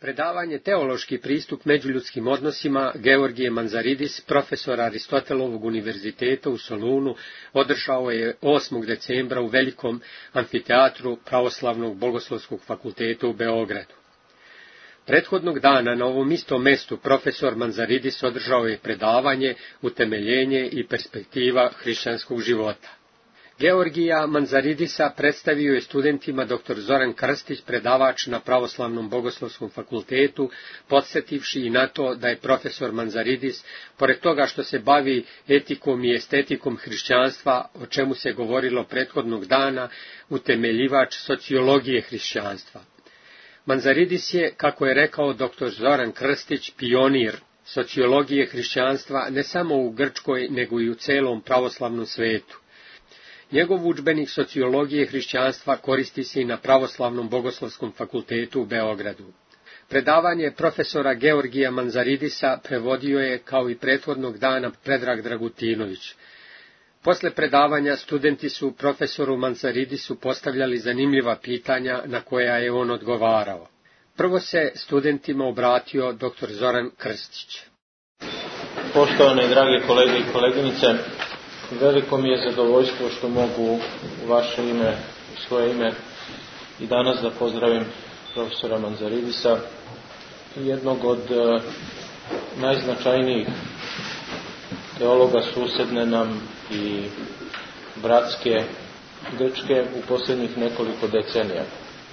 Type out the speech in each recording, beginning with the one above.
Predavanje Teološki pristup međuljudskim odnosima Georgije Manzaridis, profesor Aristotelovog univerziteta u Solunu, održao je 8. decembra u velikom amfiteatru Pravoslavnog bogoslovskog fakulteta u Beogradu. Prethodnog dana na ovom istom mestu profesor Manzaridis održao je predavanje Utemeljenje i perspektiva hrišćanskog života. Georgija Manzaridisa predstavio je studentima dr. Zoran Krstić, predavač na Pravoslavnom bogoslovskom fakultetu, podsjetivši i na to da je profesor Manzaridis, pored toga što se bavi etikom i estetikom hrišćanstva, o čemu se govorilo prethodnog dana, utemeljivač sociologije hrišćanstva. Manzaridis je, kako je rekao dr. Zoran Krstić, pionir sociologije hrišćanstva ne samo u Grčkoj, nego i u celom pravoslavnom svetu. Njegov udžbenik sociologije hrišćanstva koristi se i na Pravoslavnom bogoslovskom fakultetu u Beogradu. Predavanje profesora Georgija Manzaridisa prevodio je, kao i prethodnog dana, Predrag Dragutinović. Posle predavanja studenti su profesoru Manzaridisu postavljali zanimljiva pitanja na koja je on odgovarao. Prvo se studentima obratio dr. Zoran Krstić. Poštovane drage kolege i koleginice, veliko mi je zadovoljstvo što mogu u vaše ime, u svoje ime i danas da pozdravim profesora Manzaridisa, jednog od najznačajnijih teologa susedne nam i bratske Grčke u posljednjih nekoliko decenija.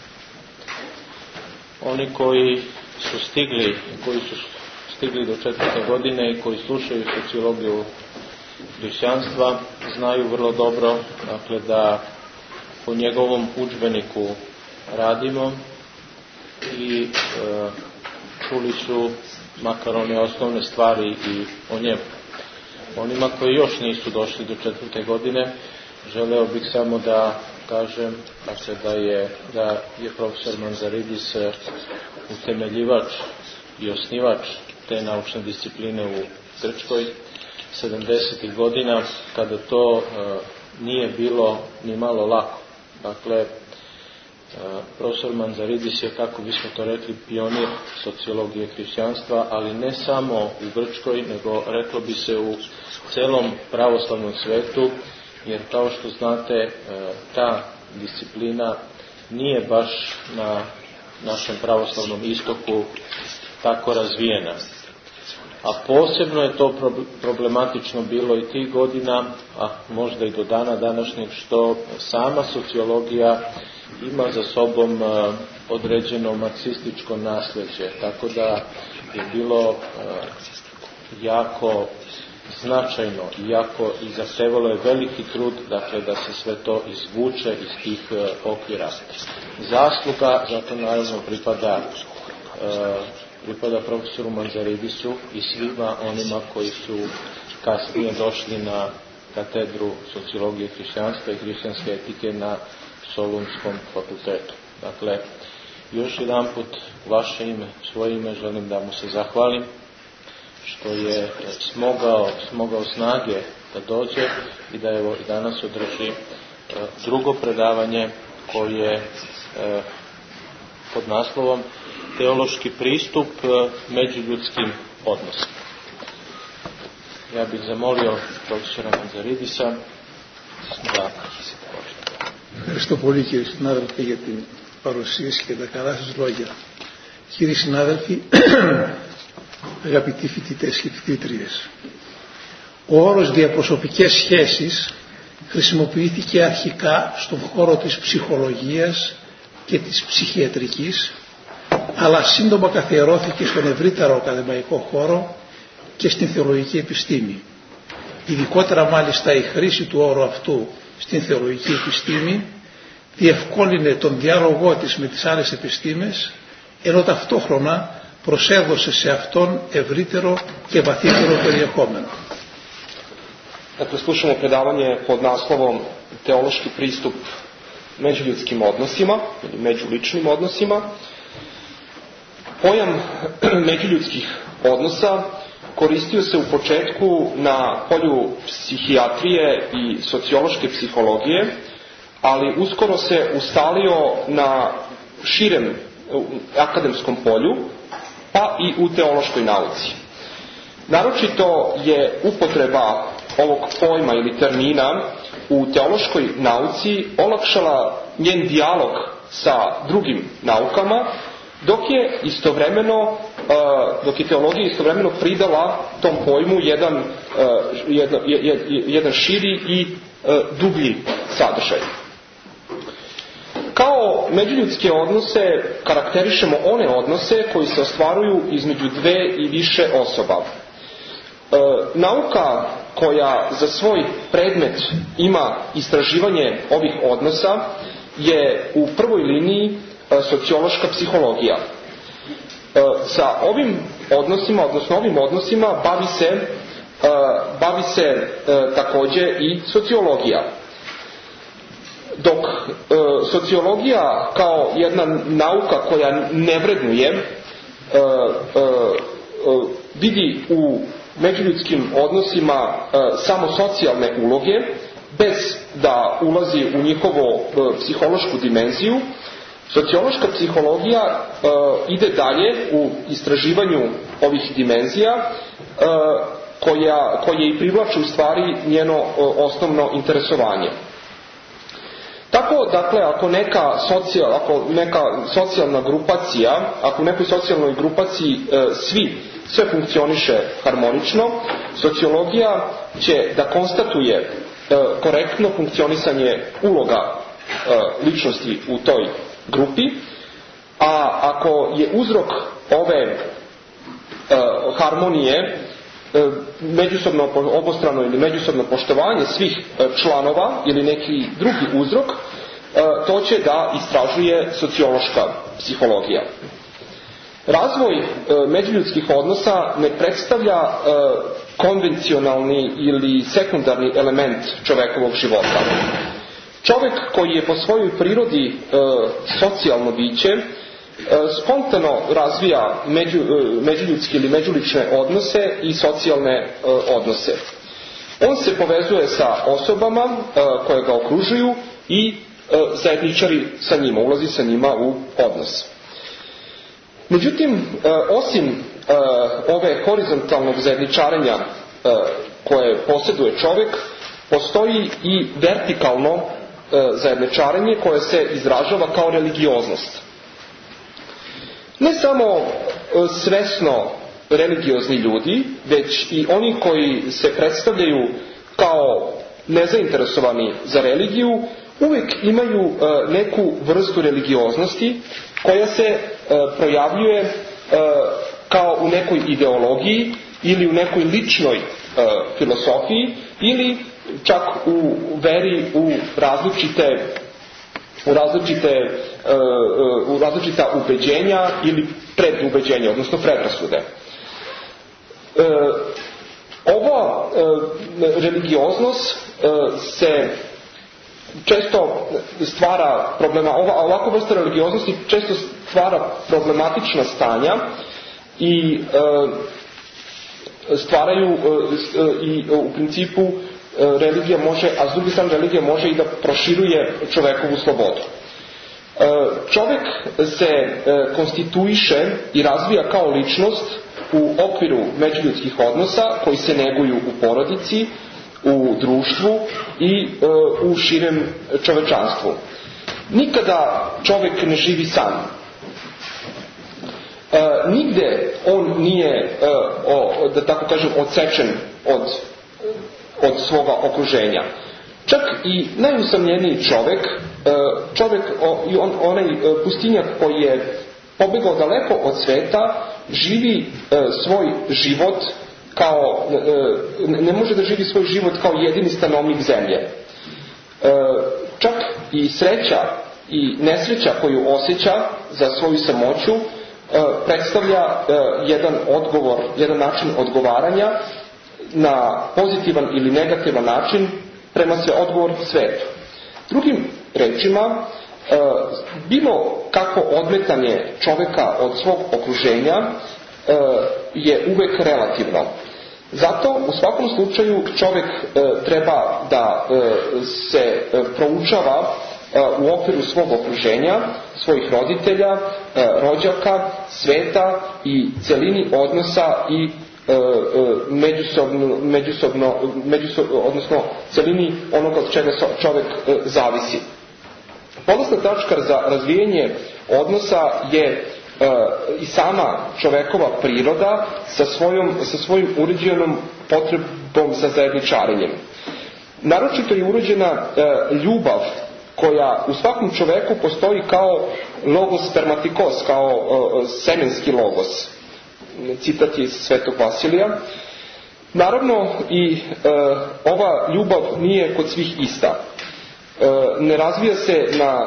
Oni koji su stigli do 4. godine i koji slušaju sociologiju hrišćanstva znaju vrlo dobro, dakle, da po njegovom udžbeniku radimo i čuli su makar one osnovne stvari i o njemu. Onima koji još nisu došli do 4. godine, želeo bih samo da kažem da je profesor Manzaridis utemeljivač i osnivač te naučne discipline u Grčkoj 70. godina, kada to nije bilo ni malo lako. Dakle, profesor Manzaridis je, kako bismo to rekli, pionir sociologije hrišćanstva, ali ne samo u Grčkoj, nego reklo bi se u celom pravoslavnom svetu, jer kao što znate, ta disciplina nije baš na našem pravoslavnom istoku tako razvijena. A posebno je to problematično bilo i tih godina, a možda i do dana današnjeg, što sama sociologija ima za sobom određeno marksističko nasljeđe, tako da je bilo jako značajno i zahtevalo je veliki trud, dakle, da se sve to izvuče iz tih okvira. Zasluga zato naravno pripada profesoru Manzaridisu i svima onima koji su kasnije došli na katedru sociologije hrišćanstva i hrišćanske etike na Solunskom fakultetu. Dakle, još jedanput vaše ime, svoje ime, želim da mu se zahvalim što je smogao snage da dođe i da evo i danas održi drugo predavanje koje pod naslovom Teološki pristup međuljudskim odnosima. Ja bih zamolio profesora Manzaridisa da... Ευχαριστώ πολύ, κύριε συνάδελφε, για την παρουσίαση και τα καλά σας λόγια. Κύριοι συνάδελφοι, αγαπητοί φοιτητές και φοιτήτριες, ο όρος διαπροσωπικές σχέσεις χρησιμοποιήθηκε αρχικά στον χώρο της ψυχολογίας και της ψυχιατρικής, αλλά σύντομα καθιερώθηκε στον ευρύτερο ακαδημαϊκό χώρο και στην θεολογική επιστήμη. Ειδικότερα μάλιστα η χρήση του όρου αυτού στην θεολογική επιστήμη διευκόλυνε τον διάλογό της με τις άλλες επιστήμες, ενώ ταυτόχρονα προσέδωσε σε αυτόν ευρύτερο και βαθύτερο περιεχόμενο. Dakle, slušamo predavanje pod naslovom Teološki pristup međuljudskim odnosima ili međuličnim odnosima. Pojam međuljudskih odnosa koristio se u početku na polju psihijatrije i sociološke psihologije, ali uskoro se ustalio na širem akademskom polju, pa i u teološkoj nauci. Naročito je upotreba ovog pojma ili termina u teološkoj nauci olakšala njen dijalog sa drugim naukama, dok je teologija istovremeno pridala tom pojmu jedan širi i dublji sadržaj. Kao međuljudske odnose karakterišemo one odnose koji se ostvaruju između dve i više osoba. Nauka koja za svoj predmet ima istraživanje ovih odnosa je u prvoj liniji sociološka psihologija. Sa ovim odnosima, odnosno ovim odnosima bavi se također i sociologija. Dok sociologija kao jedna nauka koja ne vrednuje vidi u međuljudskim odnosima samo socijalne uloge, bez da ulazi u njihovu psihološku dimenziju, sociološka psihologija ide dalje u istraživanju ovih dimenzija koje i privlači u stvari njeno osnovno interesovanje. Tako, dakle, ako neka socijalna grupacija, ako u nekoj socijalnoj grupaciji sve funkcioniše harmonično, sociologija će da konstatuje korektno funkcionisanje uloga ličnosti u toj grupi, a ako je uzrok ove harmonije obostrano ili međusobno poštovanje svih članova ili neki drugi uzrok, to će da istražuje sociološka psihologija. Razvoj međuljudskih odnosa ne predstavlja konvencionalni ili sekundarni element čovekovog života. Čovjek koji je po svojoj prirodi socijalno biće, spontano razvija međuljudske ili međulične odnose i socijalne odnose. On se povezuje sa osobama koje ga okružuju i zajedničari sa njima, ulazi sa njima u odnos. Međutim, osim ove horizontalnog zajedničarenja koje posjeduje čovjek, postoji i vertikalno zajedničarenje koje se izražava kao religioznost. Ne samo svesno religiozni ljudi, već i oni koji se predstavljaju kao nezainteresovani za religiju, uvijek imaju neku vrstu religioznosti koja se projavljuje kao u nekoj ideologiji ili u nekoj ličnoj filosofiji ili čak u veri u različita ubeđenja ili predubeđenja, odnosno predrasude. Ova religioznost se često stvara ovakva vrsta religioznosti često stvara problematična stanja i stvaraju i u principu religija može, a s druge strane religija može i da proširuje čovekovu slobodu. Čovjek se konstituiše i razvija kao ličnost u okviru međuljudskih odnosa koji se neguju u porodici, u društvu i u širem čovečanstvu. Nikada čovjek ne živi sam. Nigde on nije, da tako kažem, odsečen od svoga okruženja. Čak i najusamljeniji čovjek, onaj pustinjak koji je pobegao daleko od sveta, živi svoj život kao, ne može da živi svoj život kao jedini stanovnik zemlje. Čak i sreća i nesreća koju osjeća za svoju samoću predstavlja jedan način odgovaranja na pozitivan ili negativan način prema se odgovor svetu. Drugim rečima, bilo kako odmetanje čovjeka od svog okruženja je uvek relativno. Zato u svakom slučaju čovjek treba da se proučava u okviru svog okruženja, svojih roditelja, rođaka, sveta i celini odnosa i odnosno celini onoga od čega čovjek zavisi. Polazna tačka za razvijanje odnosa je i sama čovekova priroda sa svojim uređenom potrebom za zajedničarenjem. Naročito je uređena ljubav koja u svakom čoveku postoji kao logos spermatikos, kao semenski logos. Citat je iz Svetog Vasilija. Naravno i ova ljubav nije kod svih ista. Ne razvija se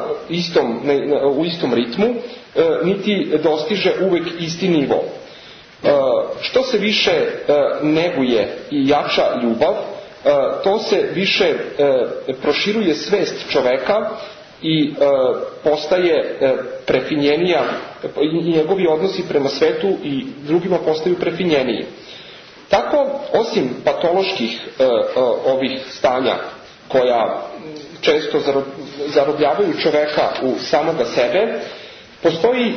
u istom ritmu, niti dostiže uvek isti nivo. Što se više neguje i jača ljubav, to se više proširuje svest čoveka i postaje prefinjenija, i njegovi odnosi prema svetu i drugima postaju prefinjeniji. Tako, osim patoloških ovih stanja koja često zarobljavaju čoveka u samoga sebe, postoji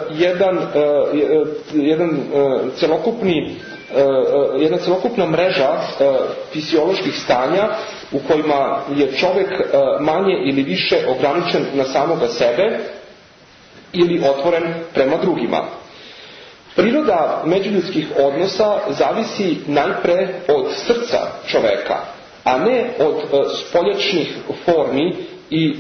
jedna celokupna mreža fizioloških stanja u kojima je čovjek manje ili više ograničen na samoga sebe ili otvoren prema drugima. Priroda međuljudskih odnosa zavisi najpre od srca čoveka, a ne od spoljačnih formi i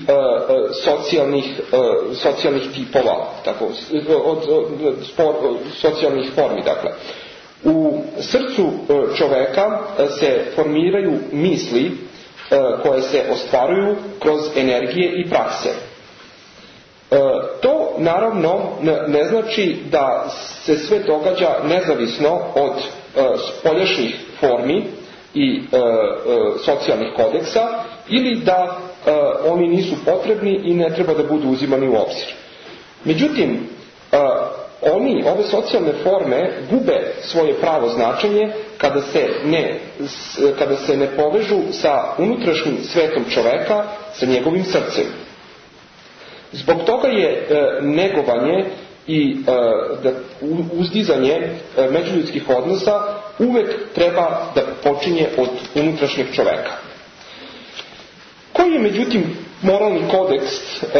socijalnih tipova, od socijalnih formi. Dakle, u srcu čoveka se formiraju misli koje se ostvaruju kroz energije i prakse. To naravno ne znači da se sve događa nezavisno od spoljašnjih formi i socijalnih kodeksa ili da oni nisu potrebni i ne treba da budu uzimani u obzir. Međutim, ove socijalne forme gube svoje pravo značenje kada se ne povežu sa unutrašnjim svetom čoveka, sa njegovim srcem. Zbog toga je negovanje i uzdizanje međuljudskih odnosa uvek treba da počinje od unutrašnjeg čoveka. Koji je međutim moralni kodeks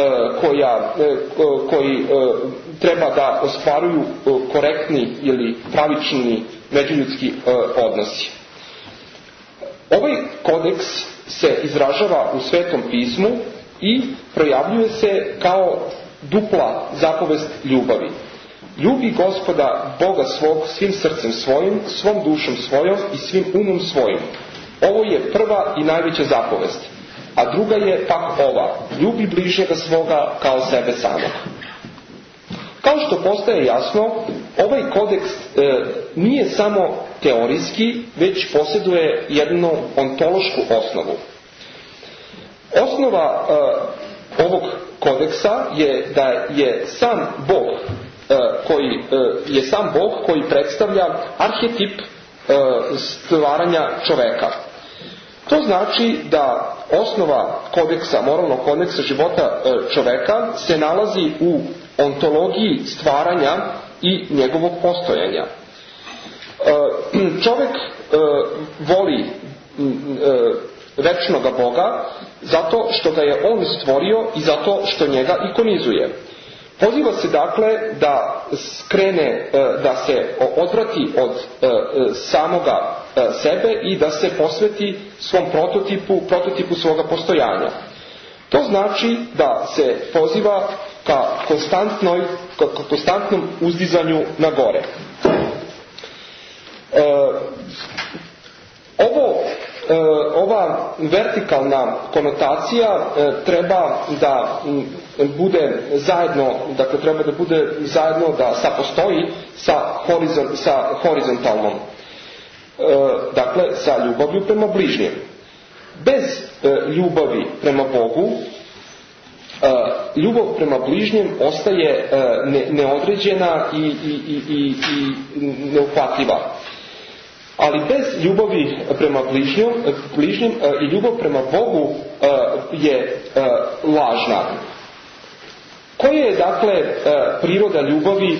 koji treba da ostvaruju korektni ili pravični međuljudski odnosi? Ovaj kodeks se izražava u Svetom pismu i projavljuje se kao dupla zapovest ljubavi. Ljubi Gospoda Boga svog svim srcem svojim, svom dušom svojom i svim umom svojim. Ovo je prva i najveća zapovest. A druga je pak ova: ljubi bližnjega svoga kao sebe samog. Kao što postaje jasno, ovaj kodeks nije samo teorijski, već posjeduje jednu ontološku osnovu. Osnova ovog kodeksa je da je sam Bog koji predstavlja arhetip stvaranja čoveka. To znači da osnova kodeksa, moralnog kodeksa života čoveka se nalazi u ontologiji stvaranja i njegovog postojanja. Čovek voli večnoga Boga zato što ga je on stvorio i zato što njega ikonizuje. Poziva se dakle da da se odvrati od samoga sebe i da se posveti svom prototipu svoga postojanja. To znači da se poziva ka konstantnom uzdizanju na gore. Ova vertikalna konotacija treba da bude zajedno, da sapostoji sa horizontalnom, dakle sa ljubavlju prema bližnjem. Bez ljubavi prema Bogu, ljubav prema bližnjem ostaje neodređena i neuhvatljiva. Ali bez ljubavi prema bližnjem i ljubav prema Bogu je lažna. Koja je dakle priroda ljubavi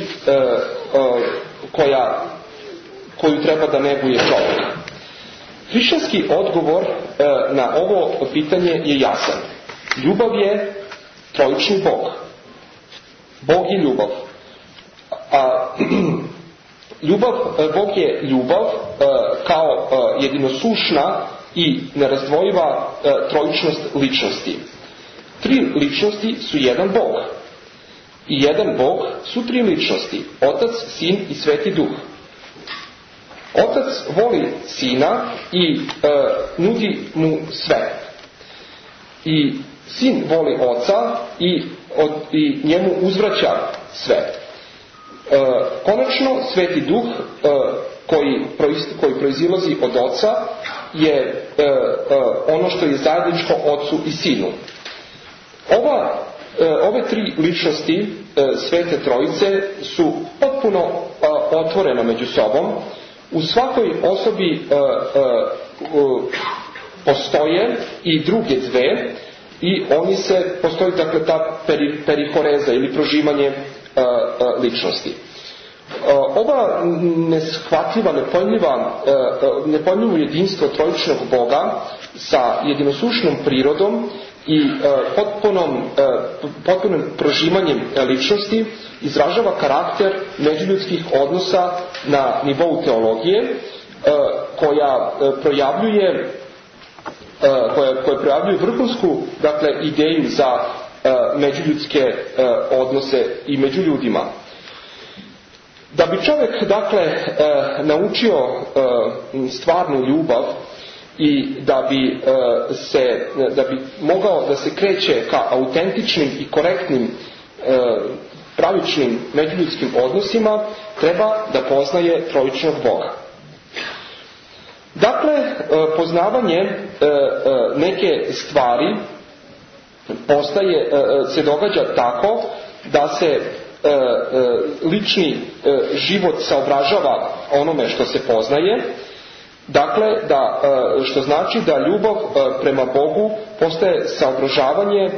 koju treba da neguje čovjek? Hrišćanski odgovor na ovo pitanje je jasan. Ljubav je trojični Bog. Bog je ljubav. Bog je ljubav kao jedinosušna i nerazdvojiva trojičnost ličnosti. Tri ličnosti su jedan Bog. I jedan Bog su tri ličnosti. Otac, Sin i Sveti Duh. Otac voli Sina i nudi mu sve. I Sin voli Oca i njemu uzvraća sve. Konačno, Sveti Duh koji proizilazi od Oca je ono što je zajedničko Ocu i Sinu. Ove tri ličnosti Svete Trojice su potpuno otvorene među sobom. U svakoj osobi postoje i druge dve i postoji dakle ta perihoreza ili prožimanje ličnosti. Ova neshvatljiva, nepojmljivo jedinstvo trojičnog Boga sa jedinosušnom prirodom i potpunim prožimanjem ličnosti izražava karakter međuljudskih odnosa na nivou teologije koja projavljuje vrhunsku dakle ideju za međuljudske odnose i među ljudima. Da bi čovjek dakle naučio stvarnu ljubav i da bi mogao da se kreće ka autentičnim i korektnim pravičnim međuljudskim odnosima, treba da poznaje trojičnog Boga. Dakle, poznavanje neke stvari se događa tako da se lični život saobražava onome što se poznaje, dakle, što znači da ljubav prema Bogu postaje saobražavanje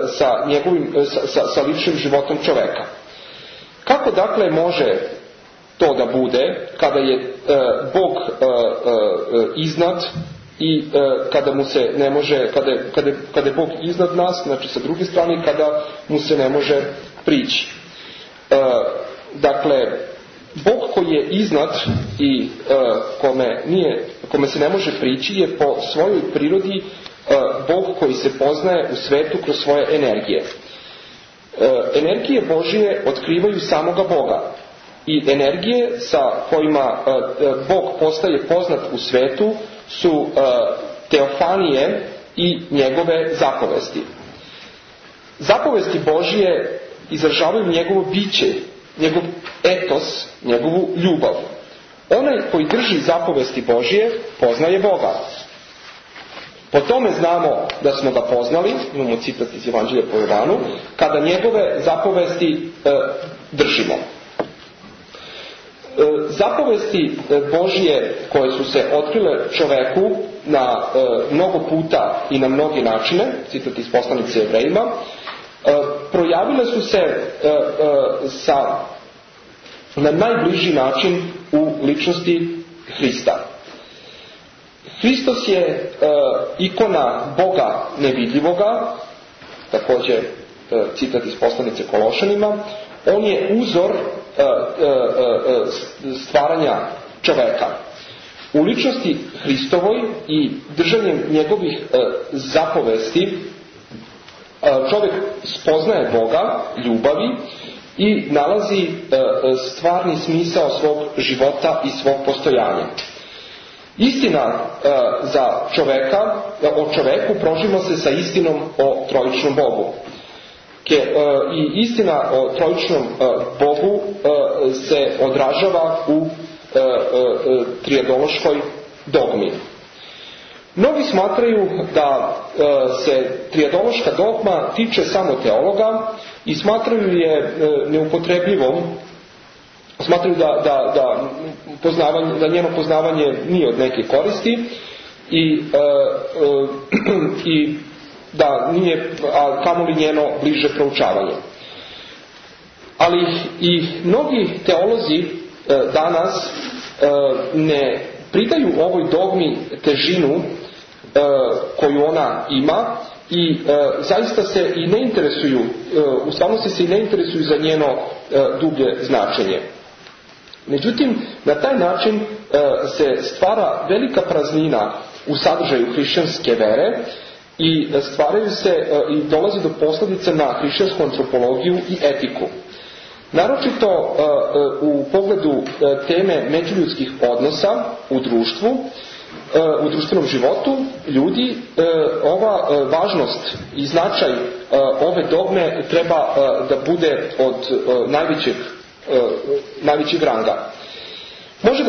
sa ličnim životom čoveka. Kako dakle može to da bude kada je Bog iznad i kada mu se ne može, kada je Bog iznad nas, znači sa druge strane kada mu se ne može prići. Dakle, Bog koji je iznad i kome se ne može prići je po svojoj prirodi Bog koji se poznaje u svetu kroz svoje energije. Energije Božije otkrivaju samoga Boga i energije sa kojima Bog postaje poznat u svetu su teofanije i njegove zapovesti. Zapovesti Božije izražavaju njegovo biće, njegov etos, njegovu ljubav. Onaj koji drži zapovesti Božije poznaje Boga. Po tome znamo da smo ga poznali, imamo citat iz Evanđelja po Jovanu, kada njegove zapovesti držimo. Zapovesti Božije koje su se otkrile čoveku na mnogo puta i na mnoge načine, citat iz poslanice Jevrejima, projavile su se na najbliži način u ličnosti Hrista. Hristos je ikona Boga nevidljivoga, također citat iz poslanice Kološanima. On je uzor stvaranja čoveka. U ličnosti Hristovoj i držanjem njegovih zapovesti čovjek spoznaje Boga, ljubavi i nalazi stvarni smisao svog života i svog postojanja. Istina za čoveka, o čoveku prožima se sa istinom o trojičnom Bogu. I istina o trojičnom Bogu se odražava u trijedološkoj dogmi. Mnogi smatraju da se trijedološka dogma tiče samo teologa i smatraju je neupotrebljivom smatraju da njeno poznavanje nije od neke koristi i da nije, a kamoli njeno bliže proučavanje. Ali i mnogi teolozi danas ne pridaju ovoj dogmi težinu koju ona ima i zaista se i ne interesuju, u stvarnosti se i ne interesuju za njeno dublje značenje. Međutim, na taj način se stvara velika praznina u sadržaju hrišćanske vere i stvaraju se i dolazi do posljedice na hrišćansku antropologiju i etiku. Naročito u pogledu teme međuljudskih odnosa u društvu, u društvenom životu ljudi, ova važnost i značaj ove dogme treba da bude od najvećeg ranga. Moglo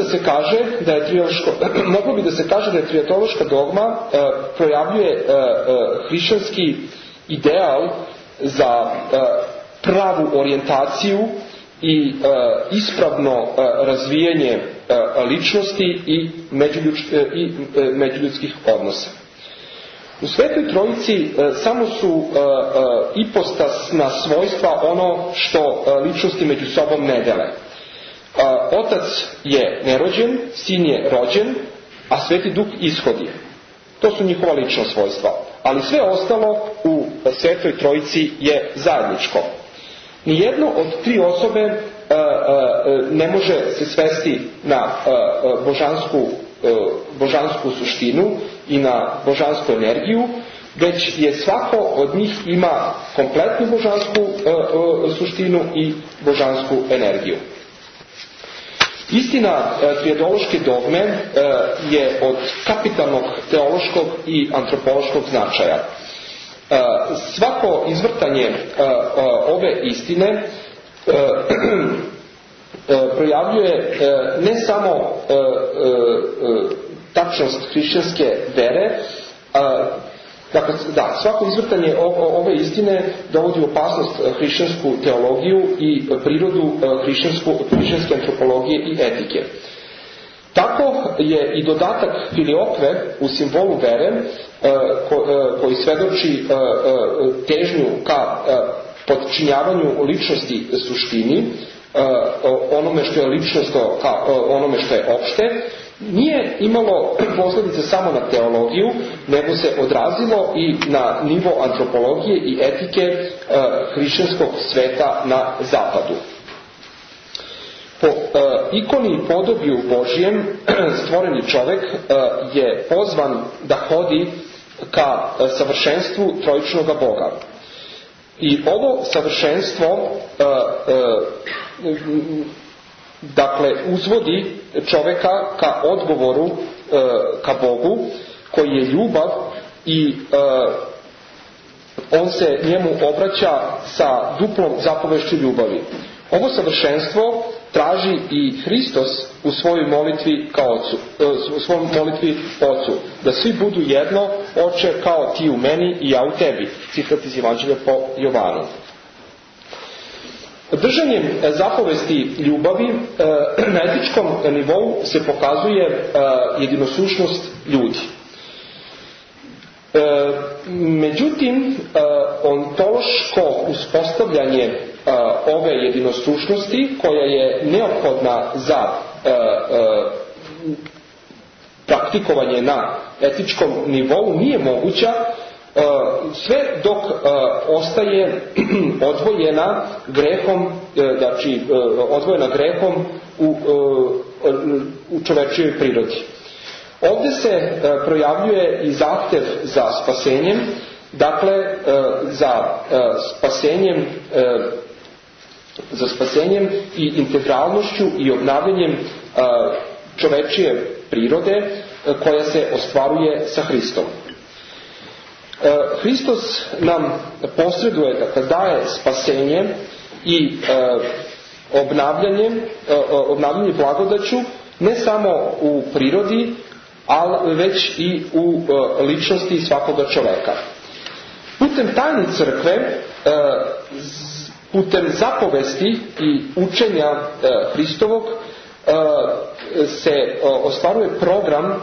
bi da se kaže da je trijatološka dogma projavljuje hrišćanski ideal za pravu orijentaciju i ispravno razvijanje ličnosti i međuljudskih odnosa. U Svetoj Trojici samo su ipostasna svojstva ono što ličnosti među sobom ne dele. Otac je nerođen, sin je rođen, a Sveti Duh ishodi. To su njihova lična svojstva. Ali sve ostalo u Svetoj Trojici je zajedničko. Nijedno od tri osobe ne može se svesti na božansku suštinu i na božansku energiju, već je svako od njih ima kompletnu božansku suštinu i božansku energiju. Istina trijatološke dogme je od kapitalnog teološkog i antropološkog značaja. Svako izvrtanje ove istine projavljuje ne samo tačnost hrišćanske vere, svako izvrtanje ove istine dovodi u opasnost hrišćansku teologiju i prirodu hrišćanske antropologije i etike. Tako je i dodatak filiokve u simbolu vere koji svedoči težnju ka podčinjavanju ličnosti suštini, onome što je ličnost ka onome što je opšte, nije imalo posljedice samo na teologiju, nego se odrazilo i na nivo antropologije i etike hrišćanskog sveta na zapadu. Po ikoni i podobiju Božijem stvoreni čovjek je pozvan da hodi ka savršenstvu trojičnoga Boga. I ovo savršenstvo uzvodi čovjeka ka odgovoru ka Bogu, koji je ljubav i on se njemu obraća sa duplom zapovešću ljubavi. Ovo savršenstvo traži i Hristos u svojoj molitvi Ocu, da svi budu jedno, Oče, kao ti u meni i ja u tebi. Citat iz Evanđelja po Jovanu. Držanjem zapovesti ljubavi na etičkom nivou se pokazuje jedinosušnost ljudi. Međutim, ontološko uspostavljanje ove jedinosušnosti, koja je neophodna za praktikovanje na etičkom nivou, nije moguća sve dok ostaje odvojena grehom, odvojena grehom u čovečijoj prirodi. Ovdje se projavljuje i zahtjev za spasenjem, za spasenjem i integralnošću i obnavljanjem čovečije prirode koja se ostvaruje sa Hristom. Hristos nam posreduje, daje spasenje i obnavljanje blagodaću ne samo u prirodi, ali već i u ličnosti svakoga čoveka. Putem tajne crkve putem zapovesti i učenja Hristovog se ostvaruje program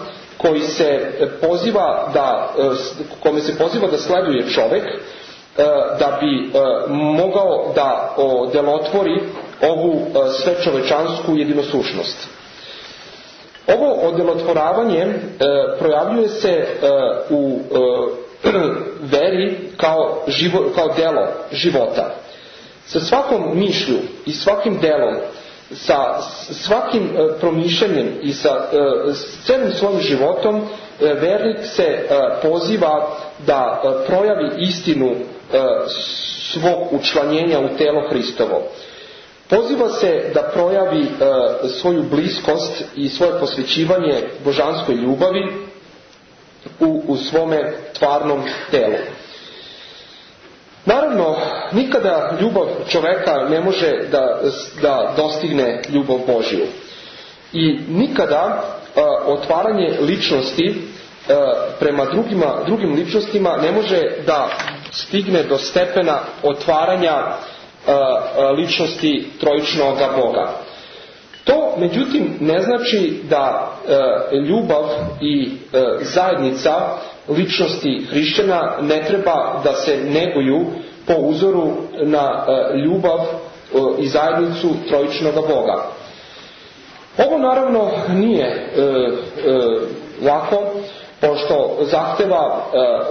kome se poziva da sleduje čovek, da bi mogao da odelotvori ovu svečovečansku jedinosušnost. Ovo odelotvoravanje projavljuje se u veri kao delo života. Sa svakom mišlju i svakim delom, sa svakim promišljanjem i sa celim svojim životom vernik se poziva da projavi istinu svog učlanjenja u telo Hristovo. Poziva se da projavi svoju bliskost i svoje posvećivanje božanskoj ljubavi u svome tvarnom telu. Naravno, nikada ljubav čoveka ne može da dostigne ljubav Božju. I nikada otvaranje ličnosti prema drugim ličnostima ne može da stigne do stepena otvaranja ličnosti trojičnog Boga. To, međutim, ne znači da ljubav i zajednica ličnosti hrišćana ne treba da se neguju po uzoru na ljubav i zajednicu trojičnog Boga. Ovo naravno nije lako, pošto zahteva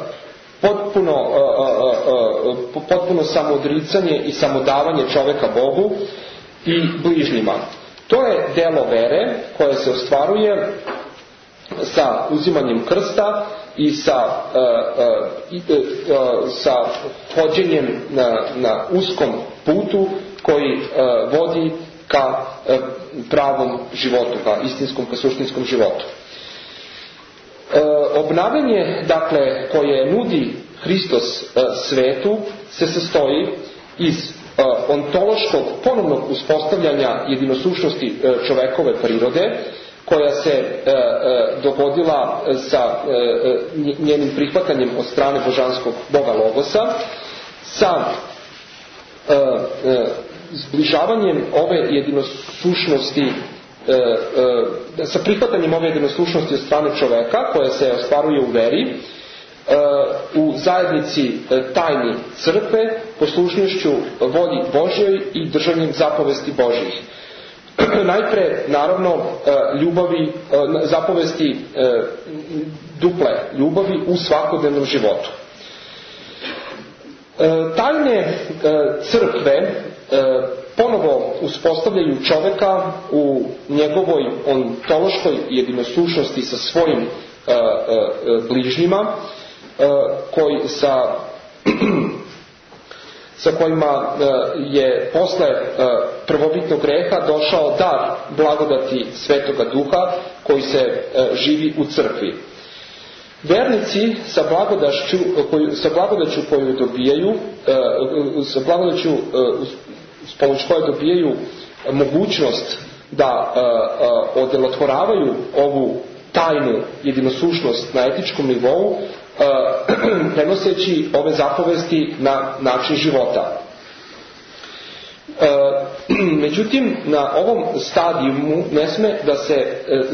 potpuno samoodricanje i samodavanje čoveka Bogu i bližnjima. To je delo vere koje se ostvaruje sa uzimanjem krsta i sa hođenjem na uskom putu koji vodi ka pravom životu, ka istinskom, ka suštinskom životu. Obnavljanje, dakle, koje nudi Hristos svetu, se sastoji iz ontološkog ponovnog uspostavljanja jedinosušnosti čovekove prirode, koja se dogodila sa njenim prihvatanjem od strane božanskog Boga Logosa, sa zbližavanjem ove jedinosušnosti, sa prihvatanjem ove jedinosušnosti od strane čoveka, koja se ostvaruje u veri, u zajednici tajni crkve, poslušnošću volji Božjoj i držanjem zapovesti Božjih. Najpre, naravno, zapovesti duple ljubavi u svakodnevnom životu. Tajne crkve ponovo uspostavljaju čoveka u njegovoj ontološkoj jedinosušnosti sa svojim bližnjima, sa kojima je posle prvobitnog greha došao dar blagodati Svetoga Duha koji se živi u crkvi. Vernici sa blagodaću koju dobijaju, sa blagodaću s pomoć koje dobijaju mogućnost da odelotvoravaju ovu tajnu jedinosušnost na etičkom nivou, prenoseći ove zapovesti na način života. Međutim, na ovom stadijumu ne sme da se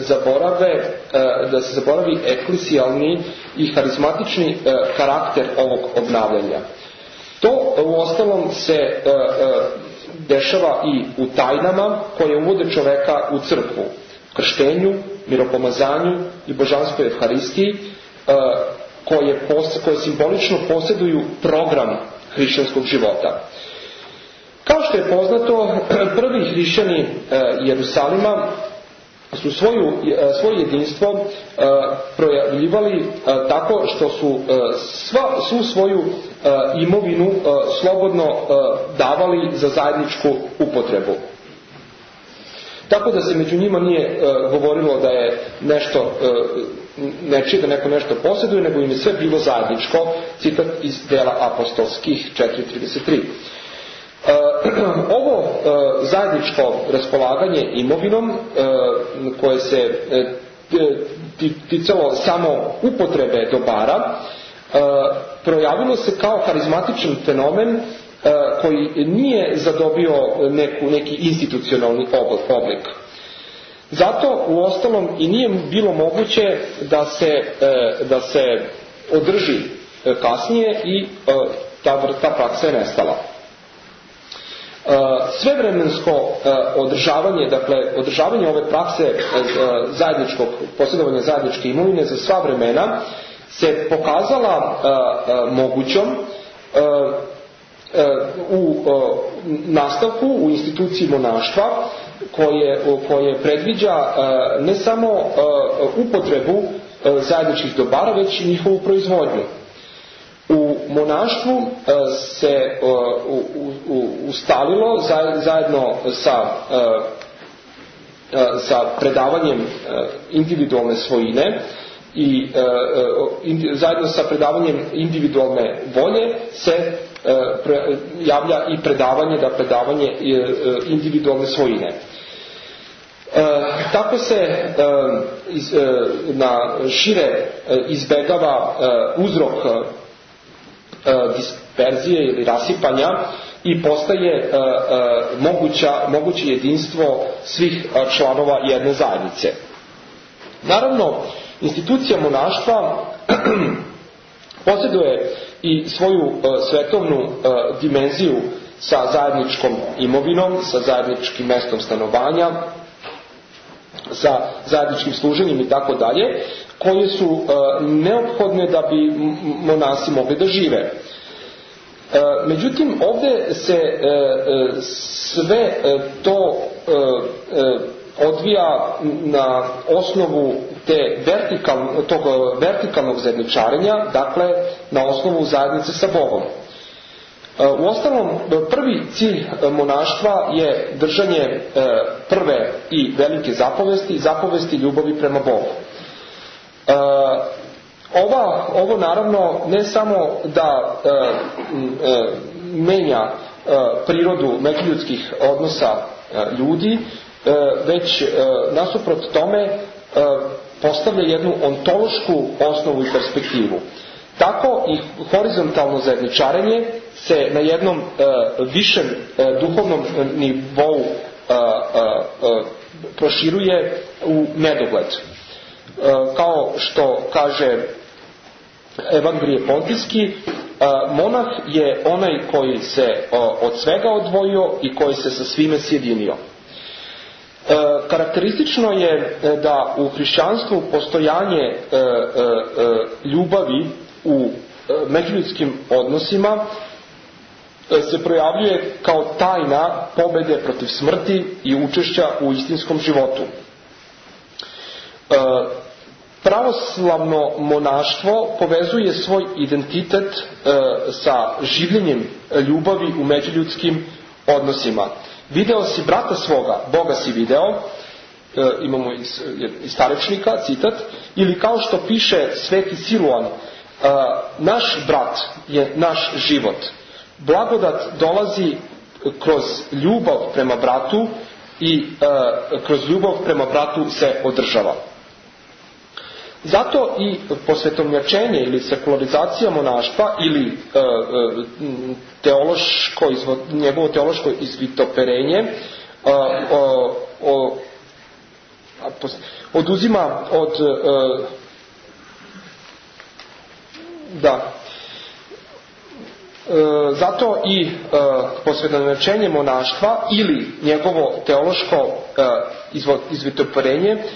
zaboravi eklesijalni i harizmatični karakter ovog obnavljanja. To uostalom se dešava i u tajnama koje uvode čoveka u crkvu, krštenju, miropomazanju i božanskoj evharistiji, koje simbolično posjeduju program hrišćanskog života. Kao što je poznato, prvi hrišćani Jerusalima su svoje jedinstvo projavljivali tako što su svu svoju imovinu slobodno davali za zajedničku upotrebu. Tako da se među njima nije govorilo da je nešto nečije, da neko nešto posjeduje, nego im je sve bilo zajedničko, citat iz Dela apostolskih 4.33. Ovo zajedničko raspolaganje imovinom, koje se ticalo samo upotrebe dobara, projavilo se kao harizmatičan fenomen koji nije zadobio neki institucionalni oblik. Zato uostalom i nije bilo moguće da se održi kasnije i ta praksa je nestala. Svevremensko održavanje, dakle održavanje ove prakse zajedničkog posjedovanja zajedničke imovine za sva vremena se pokazala mogućom u nastavku u instituciji monaštva koje predviđa ne samo upotrebu zajedničkih dobara, već i njihovu proizvodnju. U monaštvu se ustalilo zajedno sa predavanjem individualne svojine i zajedno sa predavanjem individualne volje se javlja i predavanje individualne svojine. Tako se na šire izbegava uzrok disperzije ili rasipanja i postaje moguće jedinstvo svih članova jedne zajednice. Naravno, institucija monaštva posjeduje i svoju svetovnu dimenziju sa zajedničkom imovinom, sa zajedničkim mestom stanovanja, sa zajedničkim služenjem i tako dalje, koje su neophodne da bi monasi mogli da žive. Međutim, ovdje se sve to odvija na osnovu tog vertikalnog zajedničarenja, dakle na osnovu zajednice sa Bogom. Uostalom, prvi cilj monaštva je držanje prve i velike zapovesti ljubavi prema Bogu. Ovo naravno ne samo da menja prirodu međuljudskih odnosa ljudi, već nasuprot tome postavlja jednu ontološku osnovu i perspektivu. Tako i horizontalno zajedničarenje se na jednom višem duhovnom nivou proširuje u nedogled. Kao što kaže Evangelije Pontijski, monah je onaj koji se od svega odvojio i koji se sa svime sjedinio. Karakteristično je da u hrišćanstvu postojanje ljubavi u međuljudskim odnosima se projavljuje kao tajna pobede protiv smrti i učešća u istinskom životu. Pravoslavno monaštvo povezuje svoj identitet sa življenjem ljubavi u međuljudskim odnosima. Video si brata svoga, Boga si video, imamo iz starečnika citat, ili kao što piše sveti Siluan, naš brat je naš život. Blagodat dolazi kroz ljubav prema bratu i kroz ljubav prema bratu se održava. Zato i posvetovnjačenje ili sekularizacija monaštva ili njegovo teološko izvitoperenje oduzima od zato i posvetovnjačenje monaštva ili njegovo teološko izvitoperenje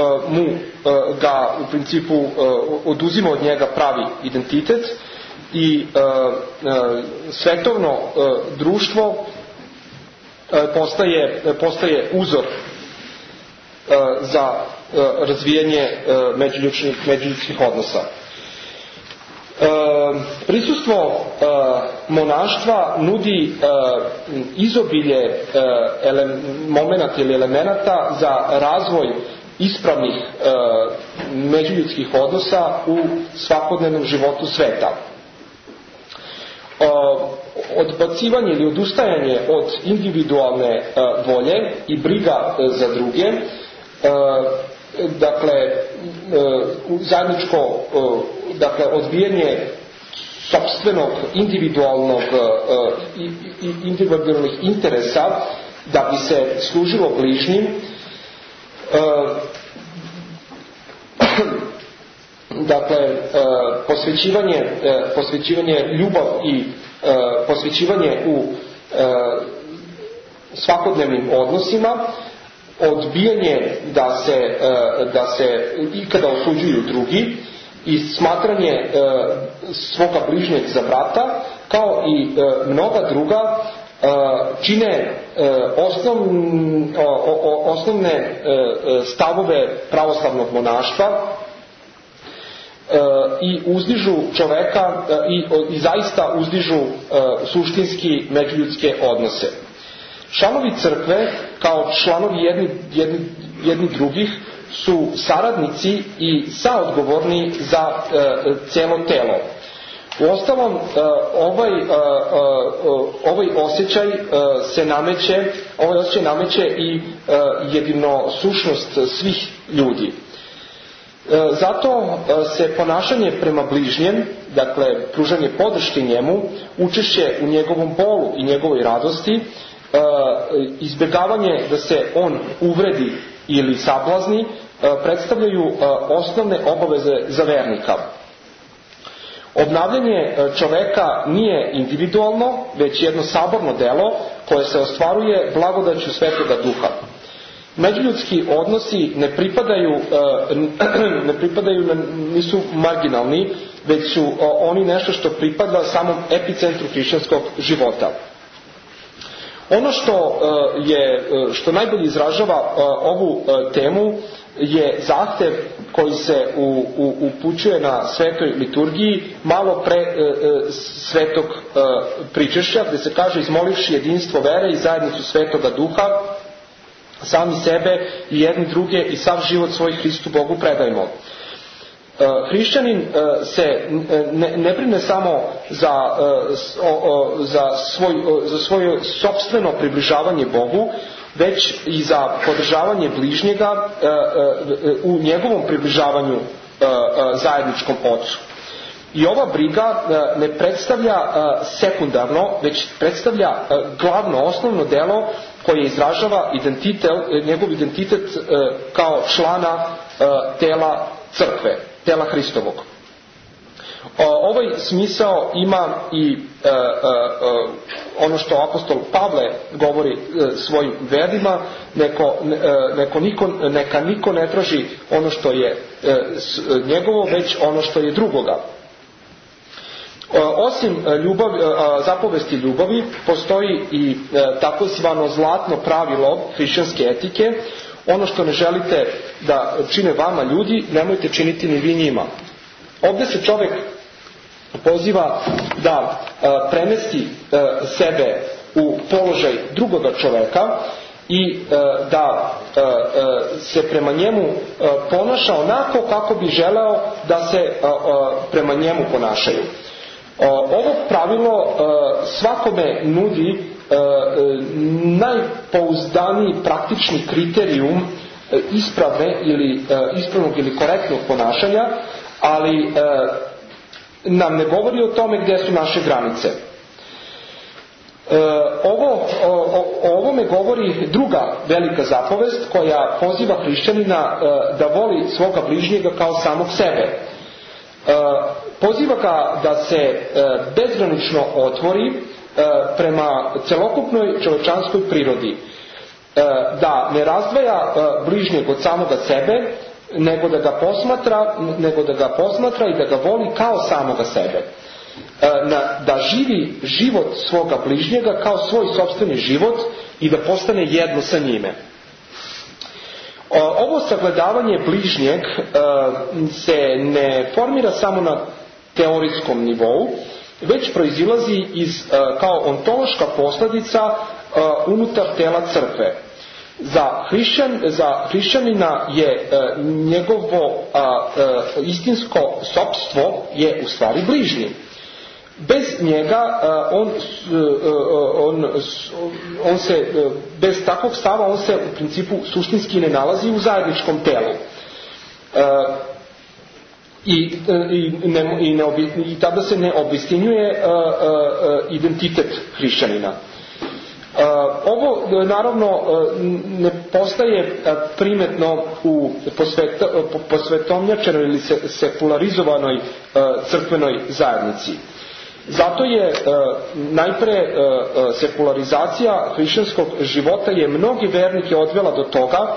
ga u principu oduzima od njega pravi identitet i svetovno društvo postaje uzor za razvijanje međuljudskih odnosa. Prisustvo monaštva nudi izobilje momenata ili elemenata za razvoj ispravnih međuljudskih odnosa u svakodnevnom životu sveta. Odbacivanje ili odustajanje od individualne volje i briga za druge, dakle zajedničko odbijanje sopstvenog individualnih interesa da bi se služilo bližnjim. Dakle, posvećivanje ljubav i posvećivanje u svakodnevnim odnosima, odbijanje da se ikada osuđuju drugi i smatranje svoga bližnjeg za brata, kao i mnoga druga, čine osnovne stavove pravoslavnog monaštva i uzdižu čoveka i zaista uzdižu suštinski međuljudske odnose. Članovi crkve, kao članovi jedni drugih, su saradnici i saodgovorni za cijelo telo. Uostalom, ovaj osjećaj nameće i jedinosušnost svih ljudi. Zato se ponašanje prema bližnjem, dakle pružanje podrške njemu, učešće u njegovom bolu i njegovoj radosti, izbjegavanje da se on uvredi ili sablazni, predstavljaju osnovne obaveze za vernika. Obnavljanje čoveka nije individualno, već jedno saborno delo koje se ostvaruje blagodaću Svetoga Duha. Međuljudski odnosi nisu marginalni, već su oni nešto što pripada samom epicentru hrišćanskog života. Ono što najbolje izražava ovu temu je zahtev koji se upućuje na svetoj liturgiji malo pre svetog pričešća, gdje se kaže: izmolivši jedinstvo vere i zajednicu Svetoga Duha, sami sebe i jedni druge i sav život svoj Hristu Bogu predajmo. Hrišćanin se ne brine samo za svoje sopstveno približavanje Bogu, već i za podržavanje bližnjega u njegovom približavanju zajedničkom Ocu. I ova briga ne predstavlja sekundarno, već predstavlja glavno, osnovno delo koje izražava njegov identitet kao člana tela crkve, tela Hristovog. Ovaj smisao ima i ono što apostol Pavle govori svojim verima: neka niko ne traži ono što je njegovo, već ono što je drugoga. Osim zapovesti ljubavi, postoji i takozvano zlatno pravilo hrišćanske etike: ono što ne želite da čine vama ljudi, nemojte činiti ni vi njima. Ovdje se čovjek poziva da premesti sebe u položaj drugoga čovjeka i da se prema njemu ponaša onako kako bi želeo da se prema njemu ponašaju. Ovo pravilo svakome nudi najpouzdaniji praktični kriterijum ispravnog ili korektnog ponašanja, ali nam ne govori o tome gdje su naše granice. O ovome govori druga velika zapovest koja poziva hrišćanina da voli svoga bližnjega kao samog sebe. Poziva ga da se bezgranično otvori prema celokupnoj čovečanskoj prirodi, da ne razdvaja bližnjeg od samoga sebe, nego da ga posmatra i da ga voli kao samoga sebe. Da živi život svoga bližnjega kao svoj sopstveni život i da postane jedno sa njime. Ovo sagledavanje bližnjeg se ne formira samo na teorijskom nivou, već proizilazi kao ontološka posljedica unutar tela crkve. Za hrišćanina je njegovo istinsko sopstvo je u stvari bližnji. Bez njega bez takvog stava on se u principu suštinski ne nalazi u zajedničkom telu. I tada se ne obistinjuje identitet hrišćanina. Ovo naravno ne postaje primetno u posvetomljačenoj ili sekularizovanoj crkvenoj zajednici. Zato je najpre sekularizacija hrišćanskog života je mnogi vernike odvela do toga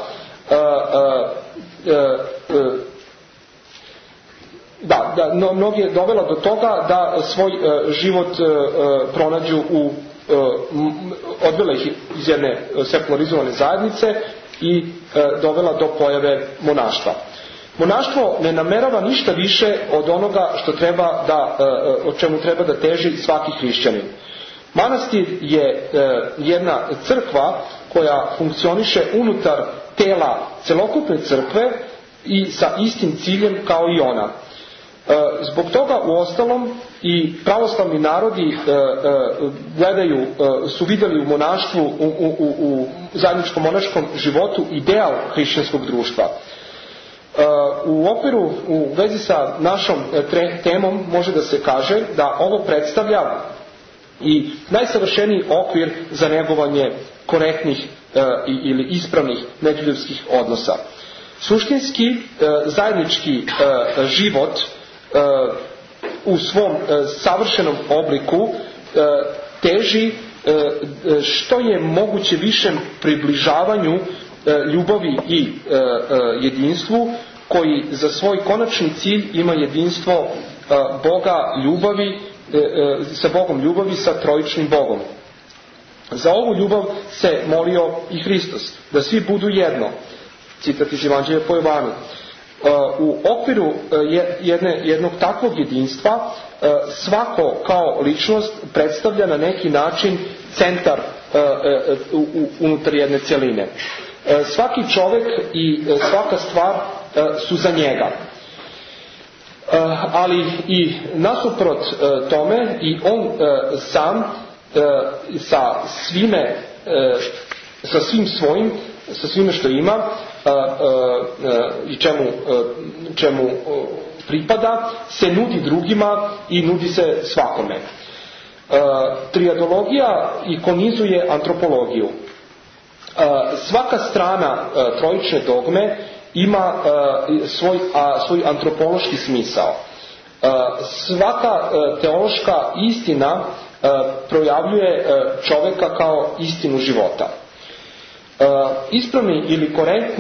mnogi je dovela do toga da svoj život pronađu odvela ih iz jedne sekularizovane zajednice i dovela do pojave monaštva. Monaštvo ne namerava ništa više od onoga o čemu treba da teži svaki hrišćanin. Manastir je jedna crkva koja funkcioniše unutar tela celokupne crkve i sa istim ciljem kao i ona. Zbog toga uostalom i pravoslavni narodi su vidjeli u monaštvu, u zajedničkom monaškom životu ideal hrišćanskog društva. U vezi sa našom temom može da se kaže da ovo predstavlja i najsavršeniji okvir za negovanje korektnih ili ispravnih međuljudskih odnosa. Suštinski zajednički život u svom savršenom obliku teži što je moguće višem približavanju ljubavi i jedinstvu, koji za svoj konačni cilj ima jedinstvo Boga ljubavi sa Bogom ljubavi, sa trojičnim Bogom. Za ovu ljubav se molio i Hristos, da svi budu jedno. Citat iz Evanđelja po Jovanu. U okviru jednog takvog jedinstva svako kao ličnost predstavlja na neki način centar unutar jedne cjeline. Svaki čovjek i svaka stvar su za njega. Ali i nasuprot tome i on sam sa svim svojim, sa svime što ima i čemu pripada, se nudi drugima i nudi se svakome. Triadologija ikonizuje antropologiju. Svaka strana trojične dogme ima svoj antropološki smisao. Svaka teološka istina projavljuje čovjeka kao istinu života. Ispravni ili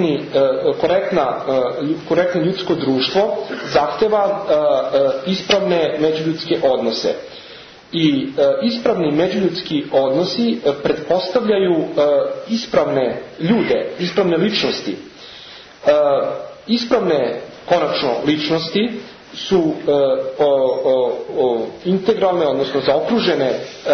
korektno ljudsko društvo zahteva ispravne međuljudske odnose. I ispravni međuljudski odnosi pretpostavljaju ispravne ljude, ispravne ličnosti. Ispravne konačno ličnosti su integralne, odnosno zaokružene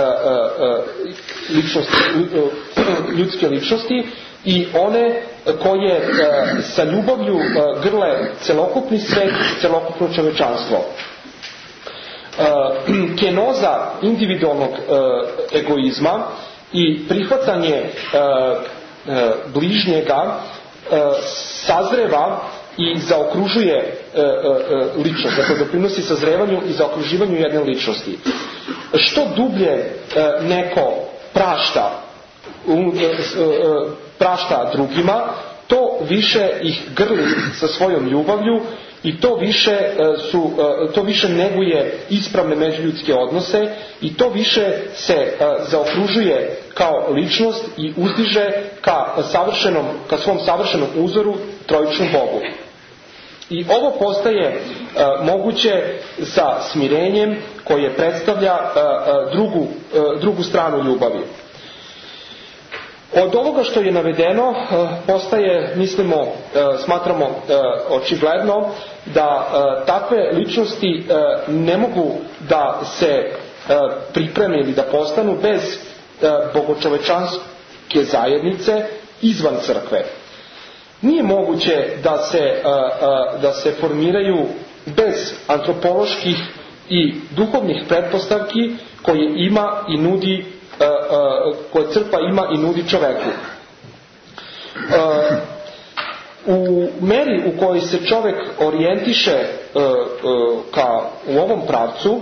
ljudske ličnosti i one koje sa ljubavlju grle celokupni svet, celokupno čovečanstvo. Kenoza individualnog egoizma i prihvatanje bližnjega sazreva i zaokružuje ličnost, dakle doprinosi sazrevanju i zaokruživanju jedne ličnosti. Što dublje neko prašta drugima, to više ih grli sa svojom ljubavlju i to više neguje ispravne međuljudske odnose i to više se zaokružuje kao ličnost i uzdiže ka svom savršenom uzoru, trojičnom Bogu. I ovo postaje moguće sa smirenjem koje predstavlja drugu stranu ljubavi. Od ovoga što je navedeno postaje, smatramo očigledno da takve ličnosti ne mogu da se pripreme ili da postanu bez bogočovečanske zajednice izvan crkve. Nije moguće da se formiraju bez antropoloških i duhovnih pretpostavki koje crkva ima i nudi čoveku. U meri u kojoj se čovjek orijentiše u ovom pravcu,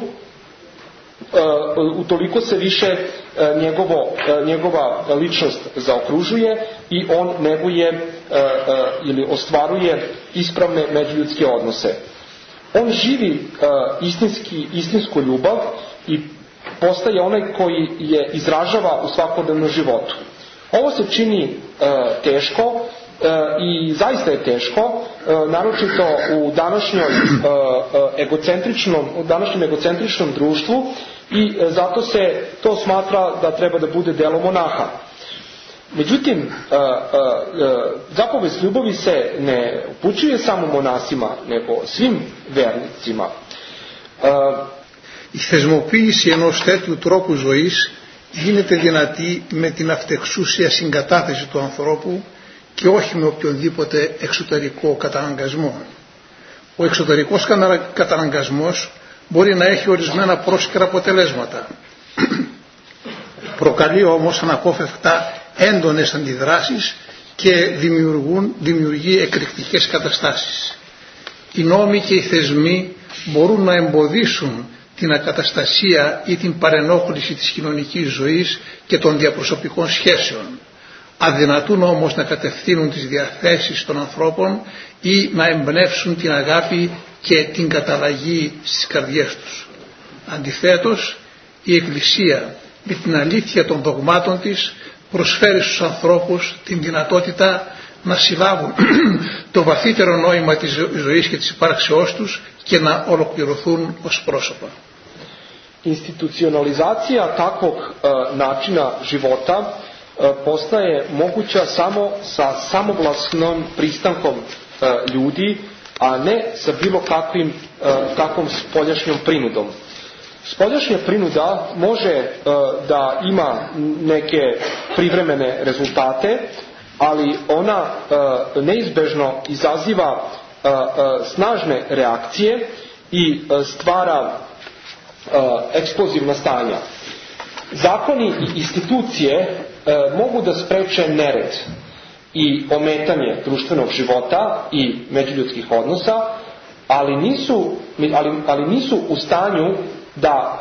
utoliko se više njegova ličnost zaokružuje i on neguje ili ostvaruje ispravne međuljudske odnose. On živi istinsku ljubav i postaje onaj koji je izražava u svakodnevnom životu. Ovo se čini teško i zaista je teško, naročito u današnjem egocentričnom društvu, i zato se to smatra da treba da bude delo monaha. Međutim, zapovest ljubavi se ne upućuje samo monasima, nego svim vernicima. Η θεσμοποίηση ενός τέτοιου τρόπου ζωής γίνεται δυνατή με την αυτεξούσια συγκατάθεση του ανθρώπου και όχι με οποιονδήποτε εξωτερικό καταναγκασμό. Ο εξωτερικός καταναγκασμός μπορεί να έχει ορισμένα πρόσκαιρα αποτελέσματα. Προκαλεί όμως αναπόφευκτα έντονες αντιδράσεις και δημιουργεί εκρηκτικές καταστάσεις. Οι νόμοι και οι θεσμοί μπορούν να εμποδίσουν την ακαταστασία ή την παρενόχληση της κοινωνικής ζωής και των διαπροσωπικών σχέσεων. Αδυνατούν όμως να κατευθύνουν τις διαθέσεις των ανθρώπων ή να εμπνεύσουν την αγάπη και την καταλλαγή στις καρδιές τους. Αντιθέτως, η Εκκλησία με την αλήθεια των δογμάτων της προσφέρει στους ανθρώπους την δυνατότητα να συλλάβουν το βαθύτερο νόημα της ζωής και της υπάρξεώς τους και να ολοκληρωθούν ως πρόσωπα. Institucionalizacija takvog načina života postaje moguća samo sa samovlasnom pristankom ljudi, a ne sa bilo kakvom spoljašnjom prinudom. Spoljašnja prinuda može da ima neke privremene rezultate, ali ona neizbežno izaziva snažne reakcije i stvara eksplozivna stanja. Zakoni i institucije mogu da spreče nered i ometanje društvenog života i međuljudskih odnosa, ali nisu u stanju da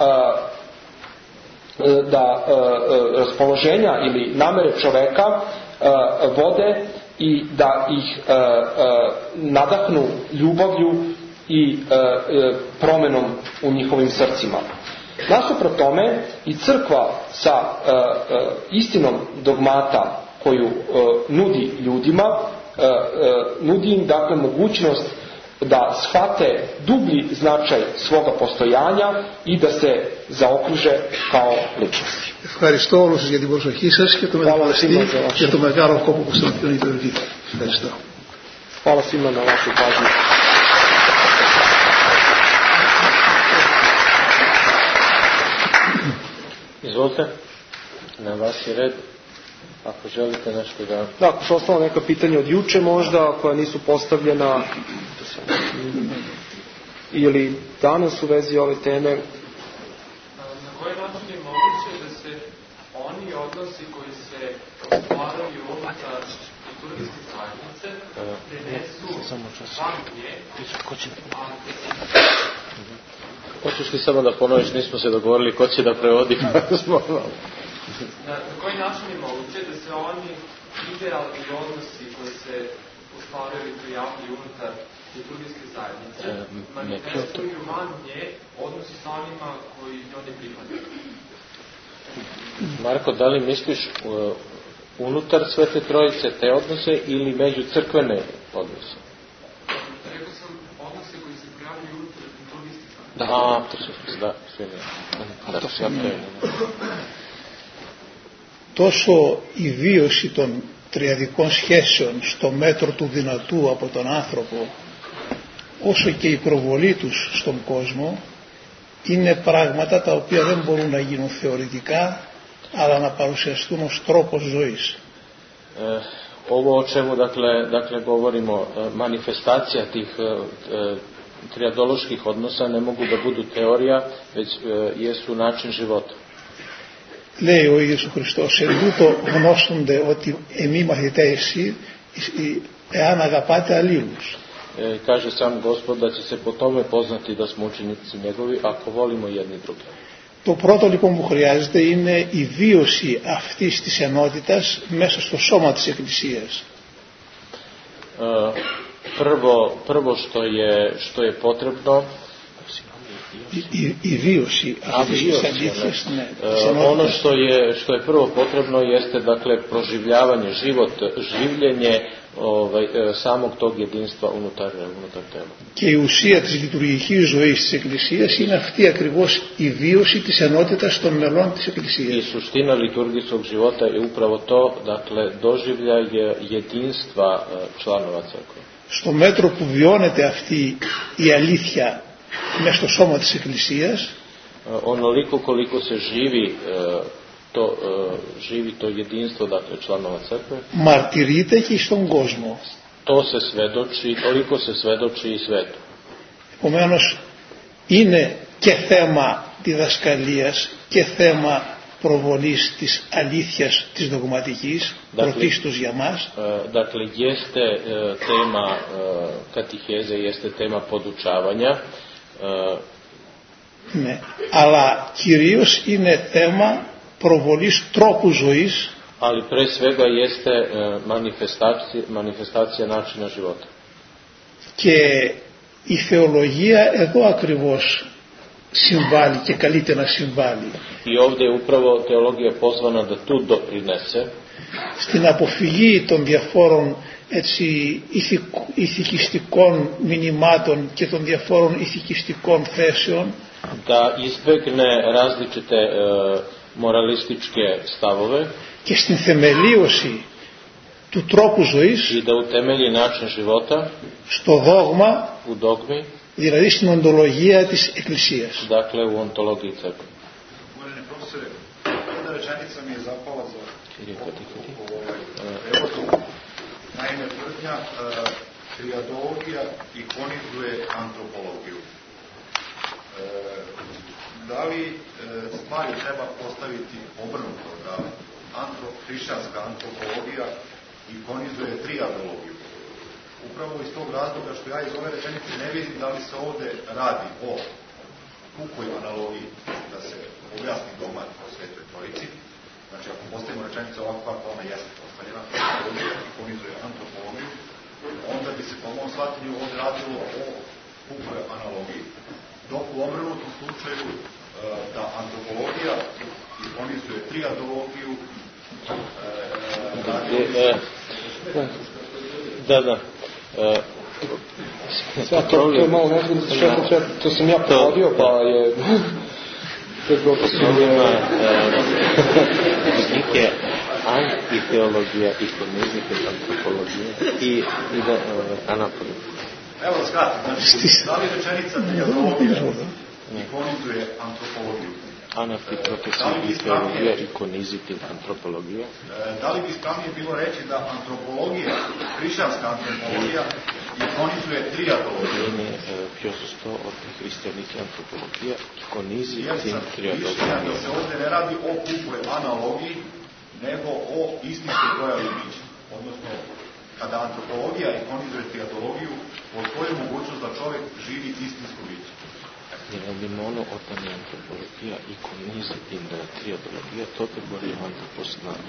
raspoloženja ili namere čoveka vode i da ih nadahnu ljubavlju i promenom u njihovim srcima. Nasuprot tome i crkva sa istinom dogmata koju nudi ljudima, nudi im dakle mogućnost da shvate dublji značaj svoga postojanja i da se zaokruže kao ličnosti. Ευχαριστώ όλους σας για την προσοχή σας και το μεταφραστή και το μεγάλο κόπο που στον οποίο λειτουργείτε. Ευχαριστώ. Hvala svima na vašu pažnju. Izvolite, na vas je red, ako želite nešto da... Da, ako su ostalo neka pitanja od juče možda, koja nisu postavljena ili danas u vezi ove teme. Na koji način je moguće da se oni odnosi koji se ostvaraju unutar liturgijske zajednice prenesu van nje, Hoćeš li samo da ponoviš, nismo se dogovorili ko će da prevodi? Na koji način je moguće da se oni idealni odnosi koji se ostvaraju i prijavljuju unutar liturgijske zajednice manifestuju van nje odnosi sa onima koji njoj pripadaju? Marko, da li misliš unutar Svete Trojice te odnose ili među crkvene odnose? Rekao sam odnose koji se prijavljuju unutar liturgijske zajednice. Da, sve ne. Τόσο η βίωση των τριαδικών σχέσεων στο μέτρο του δυνατού από τον άνθρωπο, όσο και η προβολή τους στον κόσμο, είναι πράγματα τα οποία δεν μπορούν να γίνουν θεωρητικά, αλλά να παρουσιαστούν ως τρόπος ζωής. Ovo o čemu dakle govorimo, manifestacija tih triadoloških odnosa ne mogu da budu teorija, već jesu način života. Λέει ο ίδιος ο Χριστός, εν τούτο γνώσονται ότι εμείς μαθητές οι εάν αγαπάτε αλλήλους. Kaže sam Gospod da će se po tome poznati da smo učenici njegovi ako volimo jedni druge. Το πρώτο λοιπόν που χρειάζεται είναι η βίωση αυτής της ενότητας μέσα στο σώμα της Εκκλησίας. Prvo što je potrebno η βίωση αυτής της αλήθειας. Ono što je prvo potrebno jeste dakle proživljavanje, življenje samog tog jedinstva unutar tela. Και η ουσία της λειτουργικής ζωής της Εκκλησίας είναι αυτή ακριβώς η βίωση της ενότητας των μελών της Εκκλησίας. I suština liturgijskog života je upravo to, dakle doživljaj jedinstva članova crkve. Στο μέτρο που βιώνεται αυτή η αλήθεια μέσα στο σώμα της Εκκλησίας, onoliko koliko se živi to jedinstvo, dakle članova crkve, μαρτυρείται και στον κόσμο. Toliko se svedoči i svetu. Επομένως είναι και θέμα διδασκαλίας και θέμα προβολής της αλήθειας της δογματικής, πρωτίστως για μας. Dakle, jeste tema katiheze, jeste tema podučavanja. Ναι, αλλά κυρίως είναι θέμα προβολής τρόπου ζωής, ali pre svega jeste manifestacija načina života. Και η θεολογία εδώ ακριβώς συμβάλλει και καλείται να συμβάλλει. I ovdje je upravo teologija pozvana da tu doprinese στην αποφυγή των διαφόρων ηθικιστικών μηνυμάτων και των διαφόρων ηθικιστικών θέσεων, da izbegne različite moralističke stavove και στην θεμελίωση του τρόπου ζωής i da utemelji način života στο δόγμα, u dogmi, δηλαδή στην οντολογία της Εκκλησίας. Dakle, u ontologiji crkve. Uvaženi profesore, jedna rečenica mi je zapala za prevodu. Naime, tvrdnja triadologija ikonizuje antropologiju. Da li stvari treba postaviti obrnuto, da hrišćanska antropologija ikonizuje triadologiju? Upravo iz tog razloga što ja iz ove rečenice ne vidim da li se ovde radi o pukoj analogiji, da se objasni dogmat o Svetoj Trojici. Znači, ako postavimo rečenicu ovako kako ona jeste postavljena, ikonizuje antropologiju, onda bi se po mom shvatanju ovde radilo o pukoj analogiji. Dok u obrnutom slučaju da antropologija ikonizuje triadologiju, Da. To je malo nezgodno, to sam ja provodio, pa je... Ovima je antiteologija, ikonizite antropologija i anapologija. Evo da skratim, znači, da li rečenica triadologija ikonizuje antropologiju? Anapologija, ikonizite antropologija. Da li bi ispravnije bilo reći da antropologija, hrišćanska antropologija, ikonizuje triadologiju? Più sto od hrišćanike antropologija, ikonizite triadologija. Mišljenja da se ovdje ne radi o pukoj analogiji, nego o istinskoj pojavi bića. Odnosno, kada antropologija ikonizuje triadologiju, postoji mogućnost da čovjek živi istinsko biće. Nell'imono ortane antropologia iconiziti in triadologia tote bori antropos na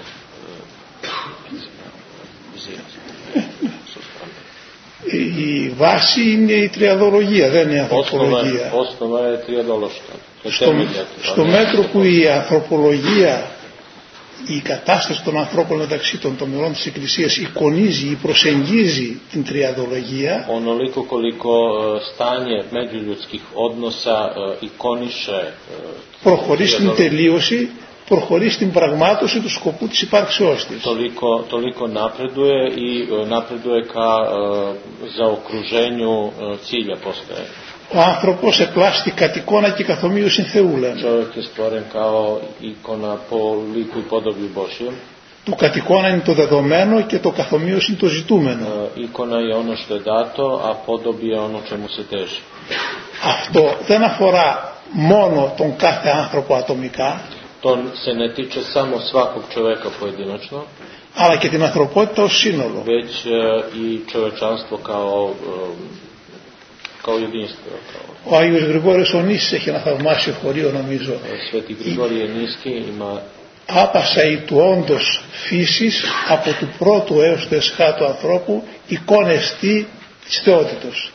η βάση είναι η τριαδολογία, δεν είναι η ανθρωπολογία. Osnova je triadološka. Στο μέτρο που η ανθρωπολογία, η κατάσταση των ανθρώπων μεταξύ των μελών της Εκκλησίας εικονίζει ή προσεγγίζει την τριαδολογία, onoliko koliko stanje međuljudskih odnosa ikoniše, προχωρεί στην τελείωση, προχωρεί στην πραγμάτωση του σκοπού της υπάρξεώς της. Toliko napreduje i napreduje ka zaokruženju cilja postoje. Ο άνθρωπος επλάστη κατ' εικόνα και καθομοίωση Θεού, λέμε. Čovjek je stvoren kao ikona po liku i podobju Božjem. Το κατ' εικόνα είναι το δεδομένο και το καθομοίωση είναι το ζητούμενο. Ikona je ono što je dato, a podob je ono čemu se teži. Αυτό δεν αφορά μόνο τον κάθε άνθρωπο ατομικά, To se ne tiče samo svakog čovjeka pojedinačno, αλλά και την ανθρωπότητα ως σύνολο. Već i čovečanstvo kao jedinstvo. Ο Άγιος Γρηγόριος ο Νήσης έχει ένα θαυμάσιο χωρίο νομίζω. Sveti Grigorije Niski ima άπασα η του όντως φύσης από του πρώτου έως του εσχάτου ανθρώπου εικόνες της θεότητος.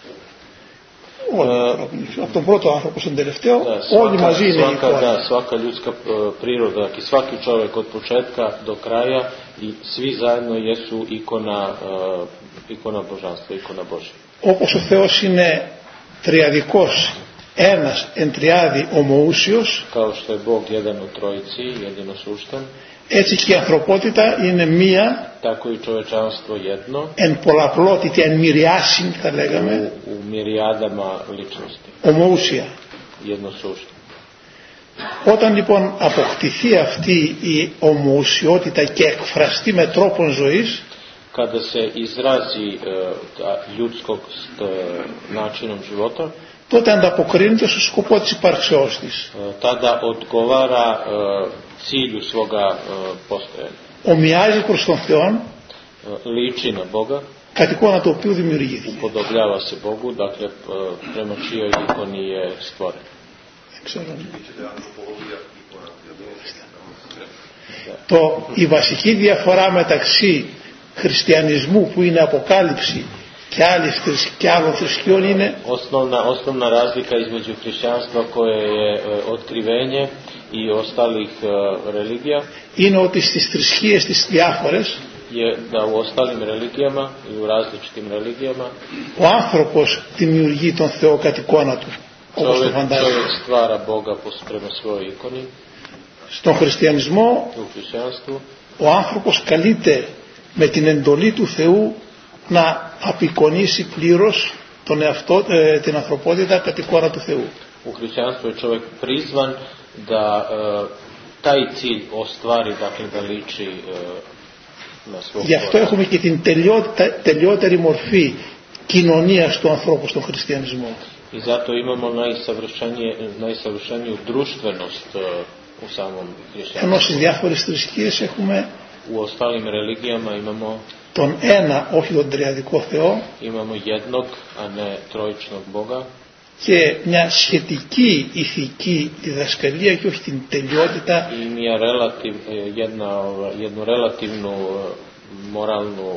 Από τον πρώτο άνθρωπο στον τελευταίο όλοι μαζί είναι η εικόνα. Svaka ljudska priroda i svaki čovjek od početka do kraja i svi zajedno jesu ikona božanstva, ikona Božja. Όπως ο Θεός είναι τριαδικός, ένας εν τριάδι ομοούσιος, kao što je Bog jedan u trojici, jedinosuštan, έτσι και η ανθρωπότητα είναι μία, tako i čovečanstvo jedno, εν πολλαπλότητα, εν μυριάσιν θα λέγαμε, u mirijadama ličnosti, ομοούσια. jednosuštan. Όταν λοιπόν αποκτηθεί αυτή η ομοουσιότητα και εκφραστεί με τρόπον ζωής, kada se izrazi ljudskost načinom života, τότε ανταποκρίνεται στο σκοπό της υπάρξεώς της. Tada odgovara cilju svoga postojanja. Ομοιάζει προς τον Θεό, liči na Boga, κατ' εικόνα του οποίου δημιουργήθηκε. Upodobljava se Bogu, dakle prema čijoj ikoni je stvoren. Η βασική διαφορά μεταξύ χριστιανισμού που είναι αποκάλυψη και άλλων θρησκειών είναι osnovna razlika između hrišćanstva koje je otkrivenje i ostalih religija είναι ότι στις θρησκείες τις διάφορες je da u ostalim religijama i u različitim religijama ο άνθρωπος δημιουργεί τον Θεό κατ' εικόνα του, όπως το φαντάζεται. Čovjek stvara Boga prema svojoj ikoni. Στον χριστιανισμό ο άνθρωπος καλείται με την εντολή του Θεού να απεικονίσει πλήρως τον εαυτό, την ανθρωπότητα κατ' εικόνα του Θεού. U hrišćanstvu je čovjek prizvan da taj cilj ostvari, dakle da liči na svog. Γι' αυτό έχουμε και την τελειότερη μορφή κοινωνίας του ανθρώπου στον χριστιανισμό. I zato imamo najsavršeniju društvenost u samom hrišćanstvu. Ενώ στις διάφορες θρησκείες έχουμε u ostalim religijama imamo τον ένα, όχι τον τριαδικό Θεό, imamo jednog, a ne trojičnog Boga, και μια σχετική ηθική διδασκαλία και όχι την τελειότητα, i jednu relativnu moralnu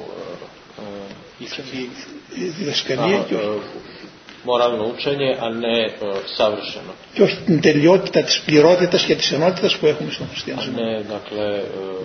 διδασκαλία και όχι moralno učenje, a ne savršeno. Και όχι την τελειότητα της πληρότητας και της ενότητας που έχουμε στον χριστιανισμό. A ne, dakle,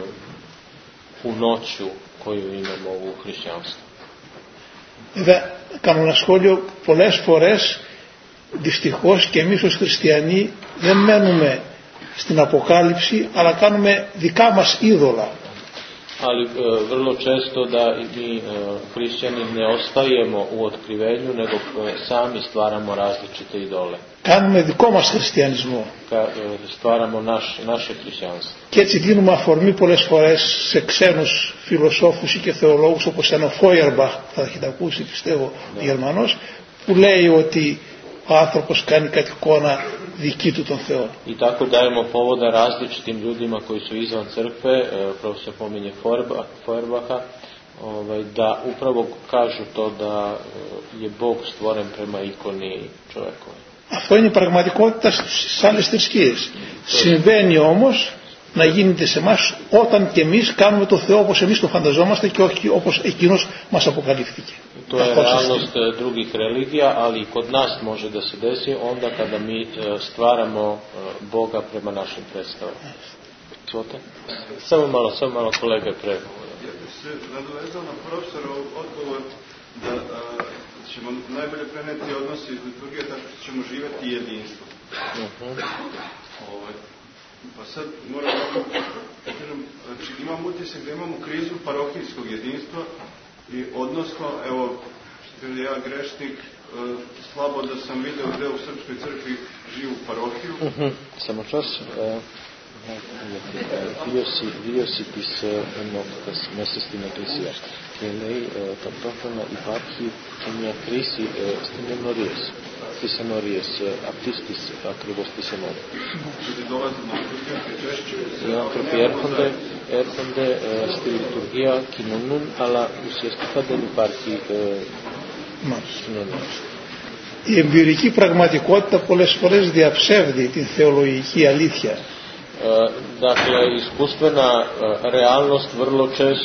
punoću koju imamo u hrišćanstvu. Βέβαια, κάνω ένα σχόλιο, πολλές φορές δυστυχώς και εμείς ως χριστιανοί δεν μένουμε στην Αποκάλυψη, αλλά κάνουμε δικά μας είδωλα. Ali vrlo često da mi hrišćani ne ostajemo u otkrivenju, nego sami stvaramo različite idole. Κάνουμε δικό μας χριστιανισμό. Stvaramo naše hrišćanstvo. Και έτσι δίνουμε αφορμή πολλές φορές σε ξένους φιλοσόφους ή και θεολόγους όπως ένα Φόιερμπαχ, θα έχετε ακούσει πιστεύω Γερμανός, που λέει ότι ο άνθρωπος κάνει κατ' εικόνα δική του τον Θεό. I tako dajemo povoda različitim ljudima koji su izvan crkve, profesor pominje Feuerbacha, da upravo kažu to da je Bog stvoren prema ikoni čovjekovoj. Αυτό είναι η πραγματικότητα στις άλλες θρησκείες. Συμβαίνει όμως να γίνεται σε εμάς όταν και εμείς κάνουμε το Θεό όπως εμείς το φανταζόμαστε και όχι όπως εκείνος μας αποκαλύφθηκε. To je realnost drugih religija, ali i kod nas može da se desi onda kada mi stvaramo Boga prema našim predstavama. Samo malo kolege pre. Se nadovezao na profesorov odgovor da ćemo najbolje preneti odnose iz liturgije tako što ćemo živjeti jedinstvo. Pa sad moram da kažem, znači imam utisak da imamo krizu parohijskog jedinstva i odnosno, evo, što je ja grešnik, slabo da sam vidio gde u Srpskoj crkvi živu parohiju. Samo čas. Vidio si τις μέσα στην Εκκλησία και λέει ταυτόχρονα υπάρχει και μια κρίση στην εμνορίες. τις ενορίες, αυτής της ακριβώς της ενορίας. Οι άνθρωποι έρχονται στη λειτουργία, κοινωνούν, αλλά ουσιαστικά δεν υπάρχει κοινωνία. Η εμπειρική πραγματικότητα πολλές φορές διαψεύδει την θεολογική αλήθεια. Dakle, iskustvena realnost vrlo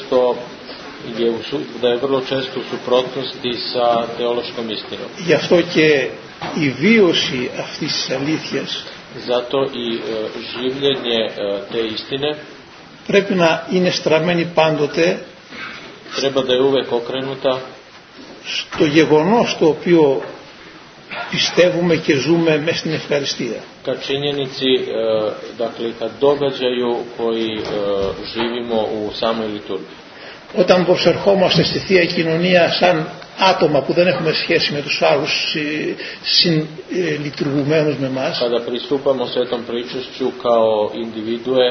često u suprotnosti sa teološkom istinom. Γι' αυτό και η βίωση αυτής της αλήθειας Zato i življenje te istine πρέπει να είναι στραμμένη πάντοτε treba da je uvek okrenuta στο γεγονός το οποίο πιστεύουμε και ζούμε μέσα στην ευχαριστία. ka činjenici, dakle, ka događaju koji živimo u samoj liturgiji. Όταν προσερχόμαστε στη Θεία Κοινωνία σαν άτομα που δεν έχουμε σχέση με τους άλλους συλλειτουργουμένους με εμάς, Kada pristupamo svetom pričešću kao individue,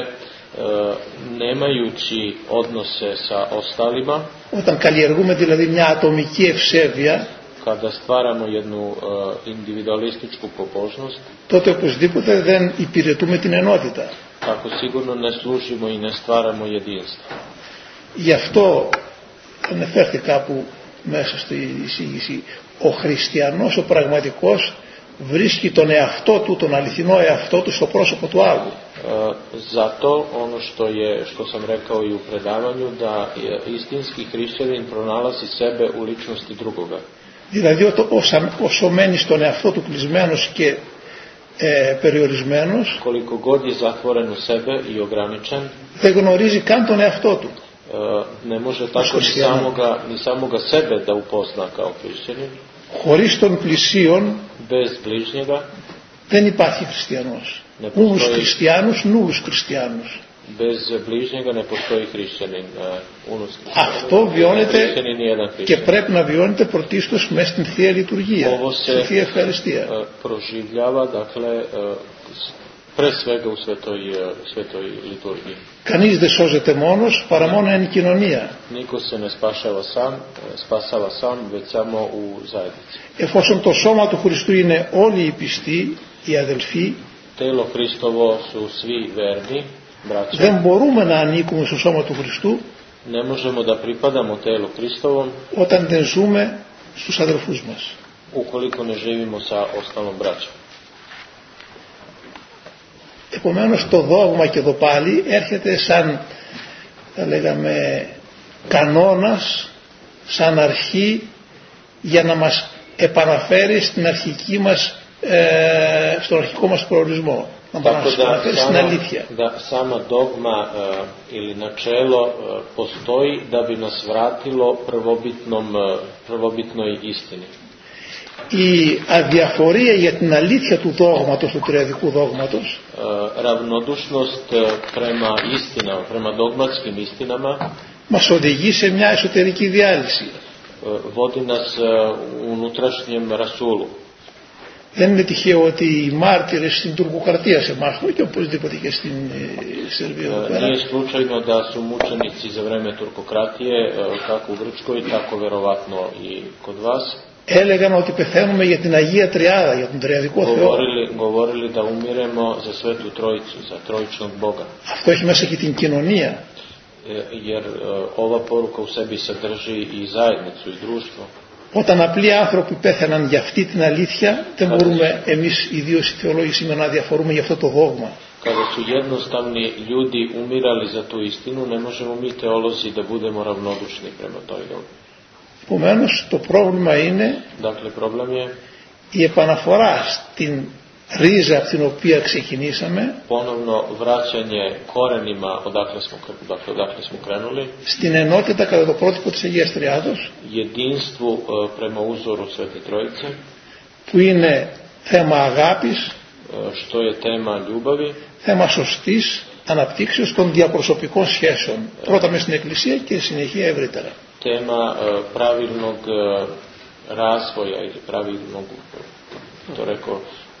nemajući odnose sa ostalima, όταν καλλιεργούμε δηλαδή μια ατομική ευσέβεια, kada stvaramo jednu individualističku pobožnost, τότε οπωσδήποτε δεν υπηρετούμε την ενότητα. tako sigurno ne služimo i ne stvaramo jedinstvo. Γι' αυτό αναφέρθηκε κάπου μέσα στη εισήγηση, ο χριστιανός, ο πραγματικός, βρίσκει τον εαυτό του, τον αληθινό εαυτό του στο πρόσωπο του άλλου. Zato ono što sam rekao i u predavanju, da istinski hrišćanin pronalazi sebe u ličnosti drugoga. Δηλαδή όσο μένει στον εαυτό του κλεισμένος και περιορισμένος, Koliko god je zatvoren u sebe i ograničen, δεν γνωρίζει καν τον εαυτό του. ne može tako ni samoga sebe da upozna kao hrišćanin. Χωρίς των πλησίων Bez bližnjega δεν υπάρχει χριστιανός. Ούλους χριστιανούς, νούλους χριστιανούς. bez bližnjega ne postoji hrišćanin. Αυτό βιώνεται και πρέπει να βιώνεται πρωτίστως μέσα στην Θεία Λειτουργία, στη Θεία Ευχαριστία. Proživljava, dakle, pre svega u svetoj liturgiji. Κανείς δεν σώζεται μόνος παρά μόνο εν κοινωνία. Niko se ne spasava sam, već samo u zajednici. Εφόσον το σώμα του Χριστού είναι όλοι οι πιστοί, οι αδελφοί, Telo Hristovo su svi verni, braća. δεν μπορούμε να ανήκουμε στο σώμα του Χριστού Ne možemo da pripadamo telu Hristovom όταν δεν ζούμε στους αδελφούς μας. ukoliko ne živimo sa ostalom braćom. Επομένως το δόγμα και εδώ πάλι έρχεται σαν, θα λέγαμε, κανόνας, σαν αρχή για να μας επαναφέρει στην αρχική μας, στον αρχικό μας προορισμό, να μας επαναφέρει στην αλήθεια. Da sama dogma ili načelo postoji da bi nas vratilo prvobitnoj istini. Η αδιαφορία για την αλήθεια του δόγματος, του τριαδικού δόγματος, Ravnodušnost prema istinama, prema dogmatskim istinama μας οδηγεί σε μια εσωτερική διάλυση. Vodi nas unutrašnjem rasulu. Δεν είναι τυχαίο ότι οι μάρτυρες στην τουρκοκρατία σε εμάς, και οπωσδήποτε και στην Σερβία εδώ πέρα, Nije slučajno da su mučenici za vreme turkokratije, kako u Grčkoj, tako verovatno i kod vas, έλεγαν ότι πεθαίνουμε για την Αγία Τριάδα, για τον Τριαδικό Θεό. govorili da umiremo za Svetu Trojicu, za Trojičnog Boga. Αυτό έχει μέσα και την κοινωνία. Jer ova poruka u sebi sadrži i zajednicu i društvo. Όταν απλοί άνθρωποι πέθαναν για αυτή την αλήθεια, δεν μπορούμε εμείς ιδίως οι θεολόγοι σήμερα να διαφορούμε για αυτό το δόγμα. Kada su jednostavni ljudi umirali za tu istinu, ne možemo mi teolozi da budemo ravnodušni prema toj dogmi. Επομένως το πρόβλημα είναι Dakle, problem je η επαναφορά στην ρίζα από την οποία ξεκινήσαμε, ponovno vraćanje korenima odakle smo krenuli, στην ενότητα κατά το πρότυπο της Αγίας Τριάδος, jedinstvu prema uzoru Svete Trojice, που είναι θέμα αγάπης, što je tema ljubavi, θέμα σωστής αναπτύξεως των διαπροσωπικών σχέσεων, πρώτα μες στην Εκκλησία και συνεχεία ευρύτερα. tema pravilnog razvoja ili pravilnog, to rekao,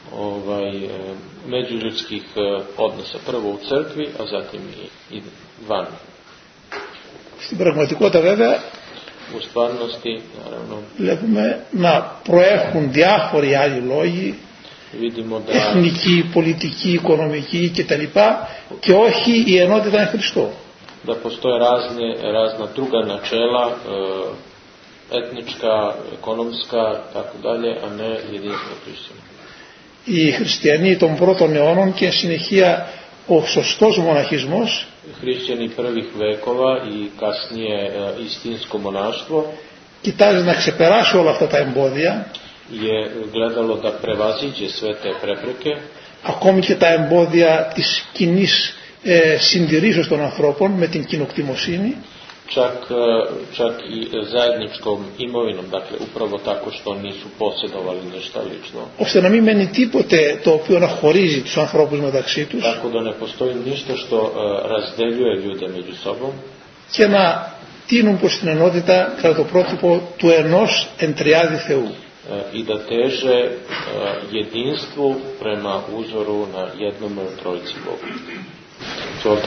međuljudskih odnosa, prvo u crkvi, a zatim i van. Στην πραγματικότητα βέβαια U stvarnosti, naravno, βλέπουμε να προέχουν διάφοροι άλλοι λόγοι, εθνική, πολιτική, οικονομική κτλ. Και όχι η ενότητα εν Χριστώ. Da postoje razna druga načela, etnička, ekonomska, tako dalje, a ne jedinstvo hrišćana. Οι χριστιανοί των πρώτων αιώνων και συνεχεία ο σωστός μοναχισμός Hrišćani prvih vekova i kasnije istinsko monaštvo κοιτάζει να ξεπεράσει όλα αυτά τα εμπόδια, je gledalo da prevaziđe sve te prepreke, ακόμη και τα εμπόδια της κοινής συντηρήσεως των ανθρώπων με την κοινοκτημοσύνη, čak i zajedničkom imovinom, dakle upravo tako što nisu posjedovali ništa lično. ώστε να μην μένει τίποτε το οποίο να χωρίζει τους ανθρώπους μεταξύ τους, Tako da ne postoji ništa što razdeljuje ljude među sobom και να τείνουν προς την ενότητα κατά το πρότυπο του ενός εν τριάδι Θεού. I da teže jedinstvu prema uzoru na jednom trojici Boga. Čovjek.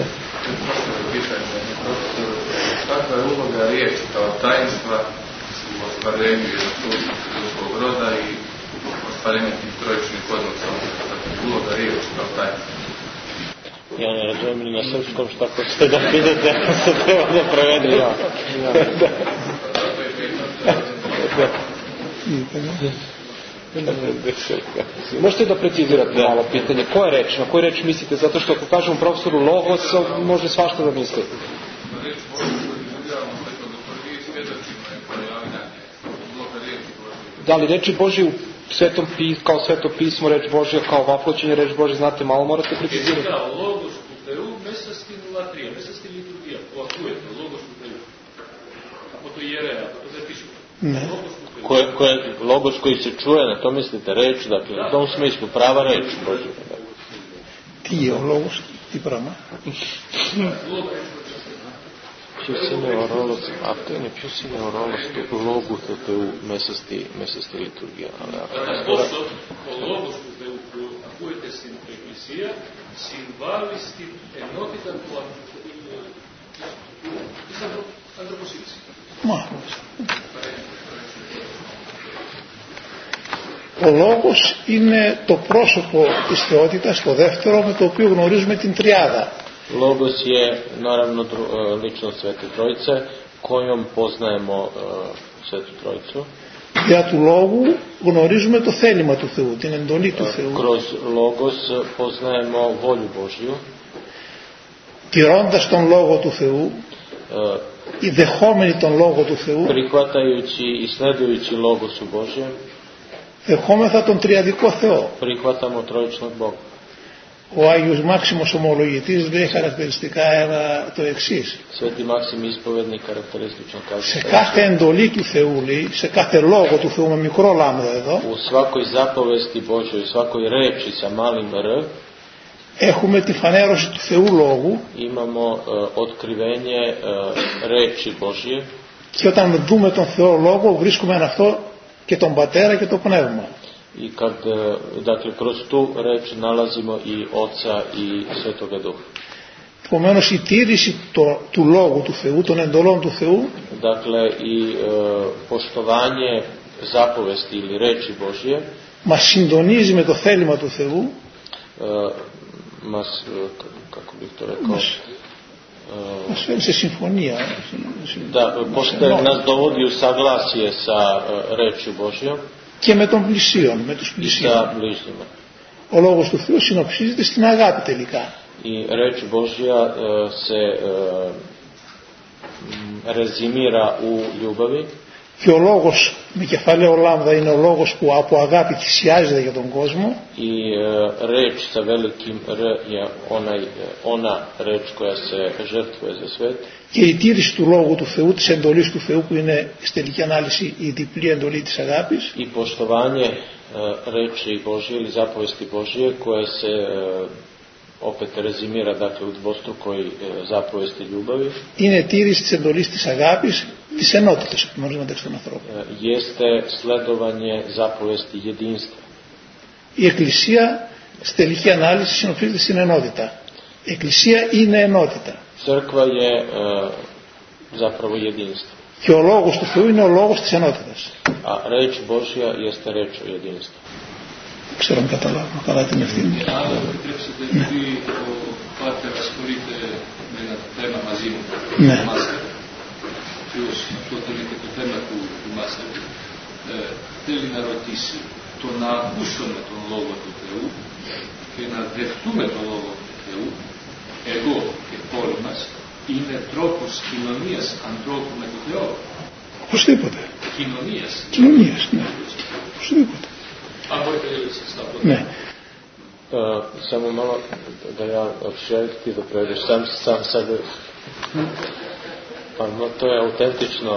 Kakva je uloga riječi kao tajnstva u ostvarenju ljudskog roda i ostvarenju tih trojičnih odnosa? Uloga riječi kao tajnstva. Ja ne razumijem ni na srpskom šta hoćete da pitate, se treba da prevede ja. Možete da precizirate malo pitanje, koja reč, na koju reč mislite, zato što ako kažemo profesoru logos, može svašta da misli. Da li reči Božje u svetom pismu, kao sveto pismo, reč Božja, kao vaploćenje, reč Božja, znate, malo morate precizirati. Da, logos u Peru, μέσα στην λατρεία, μέσα στη λειτουργία, που ακούεται, λόγος του Θεού. Από το ιερέα, από το επίσημο. Ναι. Logos koji se čuje, na to mislite reč, dakle, u tom smislu prava reč Božja. Τι είναι ο λόγος, τι πράγμα? Ποιος είναι ο ρόλος, αυτό είναι ποιος είναι ο ρόλος του Λόγου του Θεού μέσα στη λειτουργία. Ωστόσο, ο λόγος του Θεού που ακούεται στην Εκκλησία συμβάλλει στην ενότητα της ανθρωποσύνης. Ο λόγος είναι το πρόσωπο της θεότητας, το δεύτερο, με το οποίο γνωρίζουμε την τριάδα. Logos je naravno ličnost Svete Trojice kojom poznajemo Svetu Trojicu. Δια του λόγου γνωρίζουμε το θέλημα του Θεού, την εντολή του Θεού. Kroz logos poznajemo volju Božju. Τηρώντας τον λόγο του Θεού, οι δεχόμενοι τον λόγο του Θεού, prihvatajući i sledujući logosu Božjem, δεχόμεθα τον τριαδικό Θεό. prihvatamo trojičnog Boga. Ο Άγιος Μάξιμος Ομολογητής λέει χαρακτηριστικά το εξής. Σε κάθε εντολή του Θεού, λέει, σε κάθε λόγο του Θεού με μικρό λάμδα εδώ, έχουμε τη φανέρωση του Θεού Λόγου και όταν δούμε τον Θεό Λόγο βρίσκουμε αυτό και τον Πατέρα και το Πνεύμα. I kad, dakle, kroz tu reč nalazimo i Oca i Svetoga Duha. Επομένως η τήρηση του Λόγου του Θεού, των εντολών του Θεού, dakle, i poštovanje zapovesti ili reči Božje, μας συντονίζει με το θέλημα του Θεού, kako bih to rekao, μας φέρνει σε συμφωνία. Nas dovodi u saglasje sa rečju Božjom και με τον πλησίον, με τους πλησίον. Ο λόγος του Θεού συνοψίζεται στην αγάπη τελικά. Η reč Božja se rezimira u ljubavi. Και ο λόγος με κεφαλαίο λάμδα είναι ο λόγος που από αγάπη θυσιάζεται για τον κόσμο. I reč sa velikim R je ona reč koja se žrtvuje za svet. Και η τήρηση του λόγου του Θεού, της εντολής του Θεού που είναι στη τελική ανάλυση η διπλή εντολή της αγάπης. I poštovanje reči Božje ili zapovesti Božje koje se opet rezimira, dakle, u dvostrukoj zapovesti ljubavi. Είναι τήρηση της εντολής της αγάπης, της ενότητας που γνωρίζουμε μεταξύ των ανθρώπων. Jeste sledovanje zapovesti jedinstva. Η Εκκλησία στη τελική ανάλυση συνοψίζεται στην ενότητα. Η Εκκλησία είναι ενότητα. Crkva je zapravo jedinstvo. Και ο λόγος του Θεού είναι ο λόγος της ενότητας. A reč Božja jeste reč o jedinstvu. Ξέρω αν καταλάβω καλά την ευθύνη. Αν επιτρέψετε, επειδή ο Πάτερ ασχολείται με ένα θέμα μαζί μου, Ναι. το Μάστερ, και αυτό είναι και το θέμα του Μάστερ, θέλει να ρωτήσει το να ακούσουμε τον Λόγο του Θεού και να δεχτούμε τον Λόγο του Θεού, εγώ και όλοι μας, είναι τρόπος κοινωνίας ανθρώπου με τον Θεό. Οπωσδήποτε. Κοινωνίας, ναι. Οπωσδήποτε. Αν μπορείτε να πω. Ναι. Samo malo da ja želim ti da prevedeš sam sebe. Pa no, to je autentično.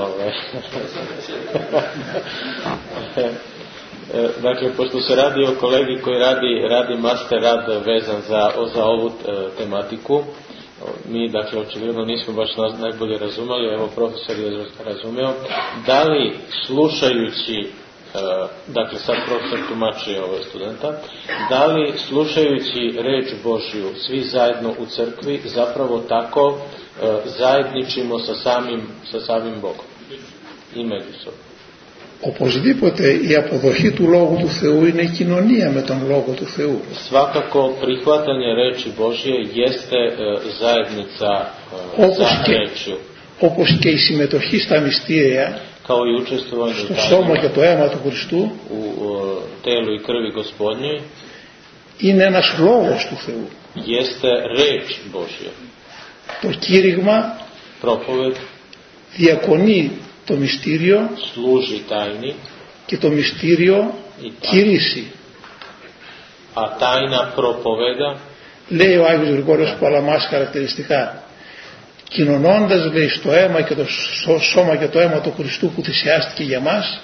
Dakle, pošto se radi o kolegi koji radi master rad vezan za ovu tematiku, mi, dakle, očigledno nismo baš najbolje razumeli, evo profesor je razumeo, da li slušajući, dakle sad profesor tumači studenta, da li slušajući reč Božju svi zajedno u crkvi zapravo tako zajedničimo sa samim Bogom i međusobno. Οπωσδήποτε η αποδοχή του Λόγου του Θεού είναι κοινωνία με τον Λόγο του Θεού. Svakako prihvatanje reči Božje jeste zajednica sa rečju. Όπως και η συμμετοχή στα μυστήρια, kao i učestvovanje στο σώμα και το αίμα του Χριστού, u telu i krvi Gospodnjoj, είναι ένας λόγος του Θεού. Jeste reč Božja. Το κήρυγμα Propoved διακονεί το μυστήριο služi tajni και το μυστήριο κηρύσσει. A tajna propoveda, λέει ο Άγιος Γρηγόριος Παλαμάς χαρακτηριστικά, κοινωνώντας, λέει, στο αίμα και το σώμα και το αίμα του Χριστού που θυσιάστηκε για μας,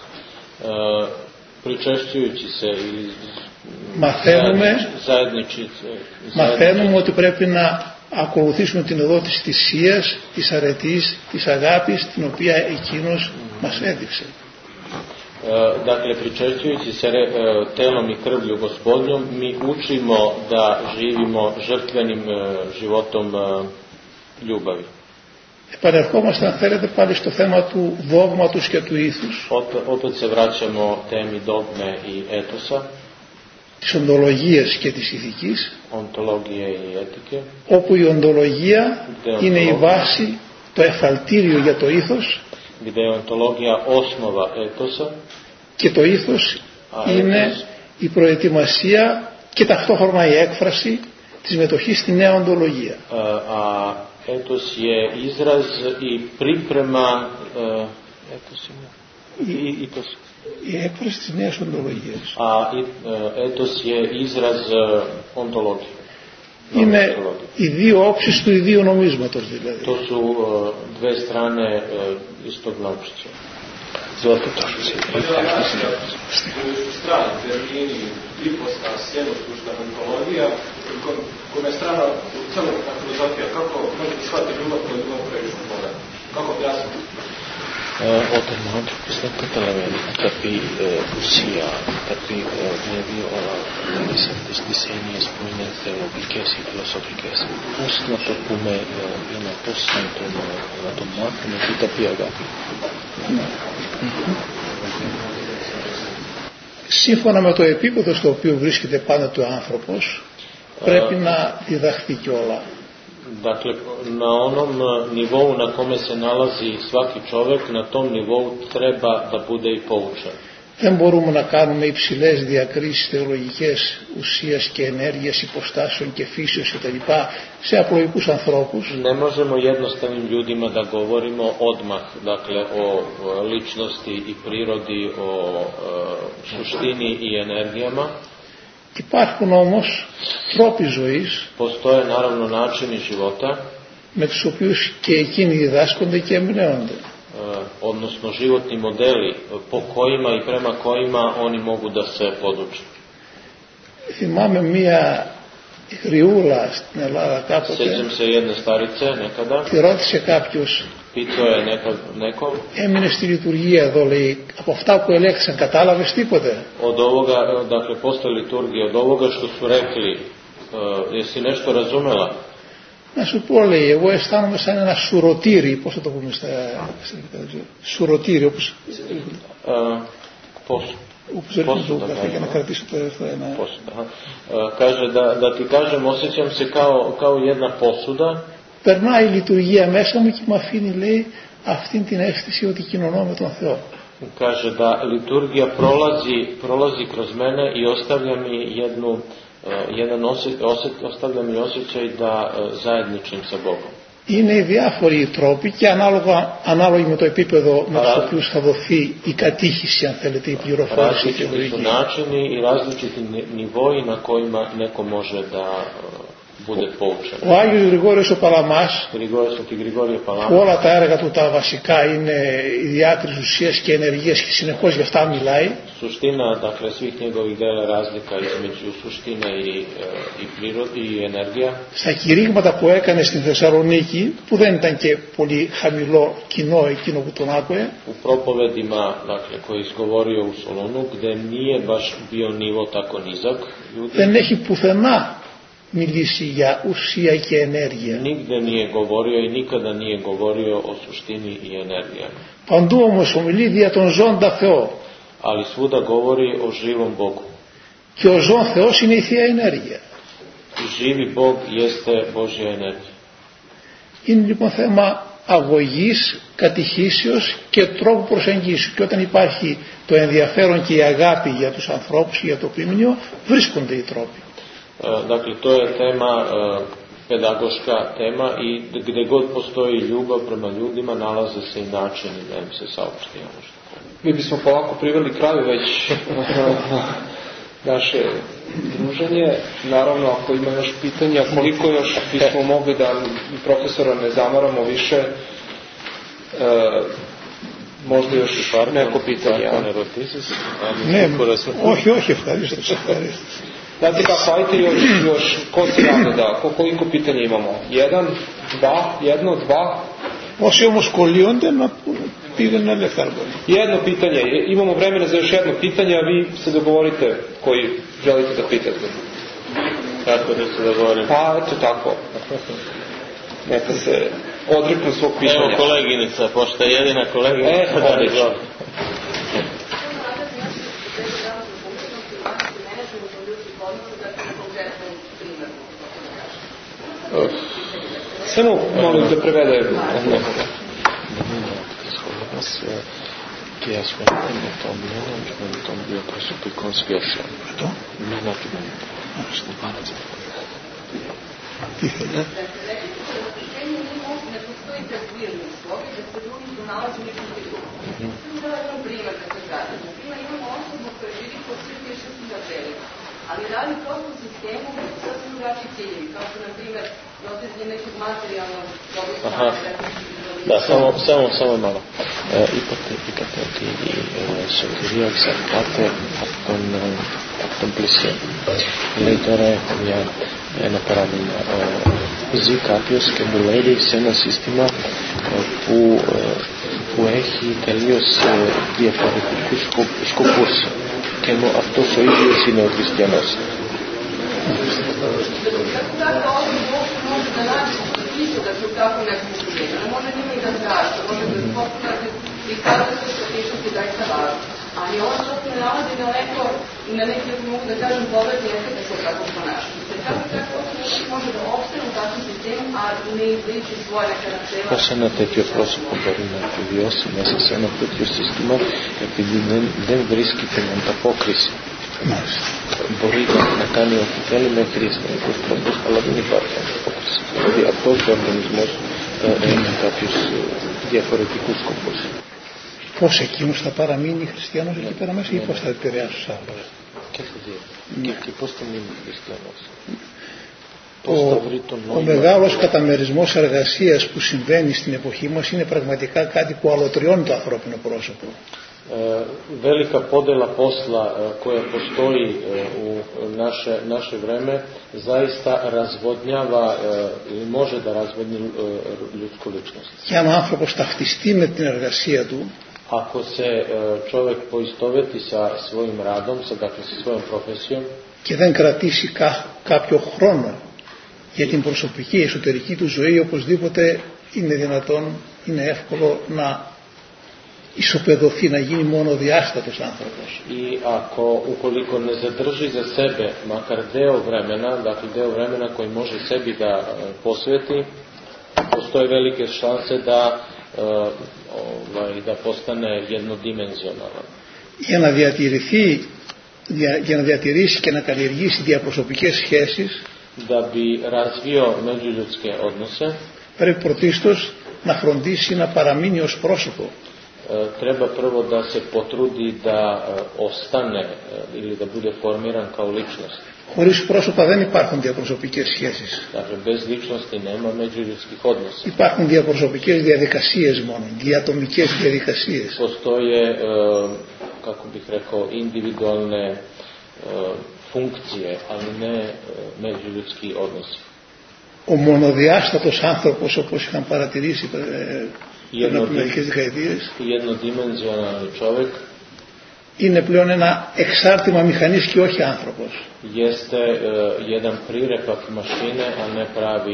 μαθαίνουμε ότι πρέπει να ακολουθήσουμε την οδό της θυσίας, της αρετής, της αγάπης, την οποία εκείνος μας έδειξε. Dakle, pričešćujući se telom i krvlju Gospodnjom, mi učimo da živimo žrtvenim životom ljubavi. Επανερχόμαστε, αν θέλετε, πάλι στο θέμα του δόγματος και του ήθους. Opet se vraćamo temi dogme i etosa. Της οντολογίας και της ηθικής. Ontologije i etike. Όπου η οντολογία είναι η βάση, το εφαλτήριο για το ήθος. Gdje je ontologija osnova etosa. Και το ήθος είναι η προετοιμασία και ταυτόχρονα η έκφραση της μετοχής στη νέα οντολογία. Etos je izraz i priprema η έκφραση της νέας οντολογίας. Etos je izraz ontologije. Είναι οι δύο όψεις του ιδίου νομίσματος δηλαδή. To su dve strane istog novčića. Zato to što se u strani termini ipostas, jednostušna ontologija, kome je strana celokupna filozofija, kako možete shvatiti ljubav koju ljubav previšu Boga? Kako objasniti? Όταν ο άνθρωπος δεν καταλαβαίνει τα πει ουσία, τα πει δηλαδή όλα τις έννοιες που είναι θεολογικές ή φιλοσοφικές, πώς να το πούμε, πώς να το μάθουμε τι τα πει αγάπη. Σύμφωνα με το επίπεδο στο οποίο βρίσκεται πάντα του άνθρωπος, πρέπει να διδαχθεί κιόλα. Dakle, na onom nivou na kome se nalazi svaki čovjek, na tom nivou treba da bude i poučen. Δεν μπορούμε να κάνουμε υψηλές διακρίσεις θεολογικές ουσίας και ενέργειας, υποστάσεων και φύσεως κτλ. Σε απλοϊκούς ανθρώπους. Ne možemo jednostavnim ljudima da govorimo odmah, dakle, o ličnosti i prirodi, o suštini i energijama. Υπάρχουν όμως τρόποι ζωής, postoje naravno načini života, με τους οποίους και εκείνοι διδάσκονται και εμπνέονται. Odnosno životni modeli po kojima i prema kojima oni mogu da se poduče. Θυμάμαι μία γριούλα στην Ελλάδα κάποτε. Sjećam se jedne starice nekada. Τη ρώτησε κάποιος. Pitao je neko. Έμεινε στη λειτουργία εδώ, λέει, από αυτά που ελέγχθησαν κατάλαβες τίποτε? Od ovoga, dakle, posle liturgije, od ovoga što su rekli, jesi nešto razumela? Να σου πω, λέει, εγώ αισθάνομαι σαν ένα σουρωτήρι, πώς θα το πούμε στα σουρωτήρι, όπως ρίχνουν το καφέ για να κρατήσω το ένα... Kaže da ti kažem, osjećam se kao jedna posuda. Περνάει η λειτουργία μέσα μου και μου αφήνει, λέει, αυτήν την αίσθηση ότι κοινωνώ με τον Θεό. Kaže da liturgija prolazi kroz mene i ostavlja mi osjećaj da zajedničim sa Bogom. Είναι διάφοροι οι τρόποι και ανάλογα με το επίπεδο με τους οποίους θα δοθεί η κατήχηση, αν θέλετε, η πληροφόρηση θεωρητική. Načini i različiti nivoi na kojima neko može da bude poučen. Ο Άγιος Γρηγόριος ο Παλαμάς, που όλα τα έργα του τα βασικά είναι η διάκριση ουσίας και ενεργείας και συνεχώς γι' αυτά μιλάει. Suština, dakle, svih njegovih dela razlika između suštine i energija. Στα κηρύγματα που έκανε στην Θεσσαλονίκη, που δεν ήταν και πολύ χαμηλό κοινό εκείνο που τον άκουε. U propovedima, dakle, koji izgovorio u Solunu, gde nije baš bio nivo tako nizak. Δεν έχει πουθενά μιλήσει για ουσία και ενέργεια. Nigde nije govorio i nikada nije govorio o suštini i energijama. Παντού όμως ομιλεί δια τον ζώντα Θεό. Ali svuda govori o živom Bogu. Και ο ζών Θεός είναι η Θεία Ενέργεια. Živi Bog jeste Božja energija. Είναι λοιπόν θέμα αγωγής, κατηχήσεως και τρόπου προσεγγίσεως. Και όταν υπάρχει το ενδιαφέρον και η αγάπη για τους ανθρώπους και για το πλήμνιο, βρίσκονται οι τρόποι. Dakle, to je tema, pedagoška tema i gdje god postoji ljubav prema ljudima nalaze se i načini da im se saopšti ono što. Mi bismo polako priveli kraju već naše druženje. Naravno, ako ima još pitanja, koliko još bismo mogli da profesora ne zamaramo više, možda još neko pitanje. Ne, όχι, ευχαριστώ. Znate kako, ajte još, ko se rade da, koliko pitanja imamo? Jedno, dva? Όσοι όμως κολλείονται να πήγαινε ελεύθερα. Jedno pitanje, imamo vremena za još jedno pitanje, a vi se dogovorite koji želite da pitate. Kako da se dogovorimo? Pa, eto tako. Neka se odreknu svog pitanja. Evo koleginica, pošto je jedina koleginica. Samo molim da prevede Che aspettano tombiano che tombio presso che conspiazione. To? Non ha più sto palazzo. Τι θέλει? Ali radi u prostom sistemu sasvim drugačiji ciljevi, kao što, na primjer, dostizanje nekog materijalnog dobitaka. Da, samo malo. Ipotecati sottolineo saltate complessione. L'autore è una paradigma. Così κάποιος και μου λέει σε ένα σύστημα που έχει τελείως διαφορετικούς σκοπούς. Και αυτός ο ίδιος είναι ο χριστιανός. Ali ovo što se nalazi daleko i na neki mogu da kažem povratni efekt se kako ponašaju. Kako može da opstane u takvom sistemu, a ne izliči svoje neke načela. Πώς ένα τέτοιο πρόσωπο μπορεί να επιβιώσει μέσα σε ένα τέτοιο σύστημα επειδή δεν βρίσκει την ανταπόκριση. Μπορεί να κάνει ό,τι θέλει με χριστιανικούς τρόπους, αλλά δεν υπάρχει ανταπόκριση. Δηλαδή αυτός ο οργανισμός έχει κάποιους διαφορετικούς σκοπούς. Πώς εκείνος θα παραμείνει χριστιανός εκεί πέρα μέσα ή πώς θα επηρεάσει τους άλλους? Και πώς θα μείνει χριστιανός? Ο μεγάλος καταμερισμός εργασίας που συμβαίνει στην εποχή μας είναι πραγματικά κάτι που αλωτριώνει το ανθρώπινο πρόσωπο. Velika podela posla koja postoji u naše vreme zaista razvodnjava ili može da razvodni ljudsku ličnost. Και αν ο άνθρωπος ταυτιστεί με την εργασία του, ako se čovjek poistoveti sa svojim radom, dakle sa svojom profesijom, και δεν κρατήσει κάποιο χρόνο Για την προσωπική εσωτερική του ζωή οπωσδήποτε είναι δυνατόν, είναι εύκολο να ισοπεδωθεί, να γίνει μόνο διάστατος άνθρωπος. I ukoliko ne zadrži za sebe makar deo vremena koji može sebi da posveti, postoje velike šanse da postane jednodimenzionalan. Για να διατηρήσει και να καλλιεργήσει διαπροσωπικές σχέσεις, da bi razvio međuljudske odnose, πρέπει πρωτίστως να φροντίσει να παραμείνει ως πρόσωπο. Treba prvo da se potrudi da ostane ili da bude formiran kao ličnost. Χωρίς πρόσωπα δεν υπάρχουν διαπροσωπικές σχέσεις. Dakle, bez ličnosti nema međuljudskih odnosa. Υπάρχουν διαπροσωπικές διαδικασίες μόνο, διατομικές διαδικασίες. Postoje, kako bih rekao, individualne funkcije, ali ne međuljudski odnosi. Ο μονοδιάστατος άνθρωπος, όπως είχαν παρατηρήσει πριν από μερικές δεκαετίες, jednodimenzionalni čovjek είναι πλέον ένα εξάρτημα μηχανής και όχι άνθρωπος. Jeste jedan prirepak mašine, a ne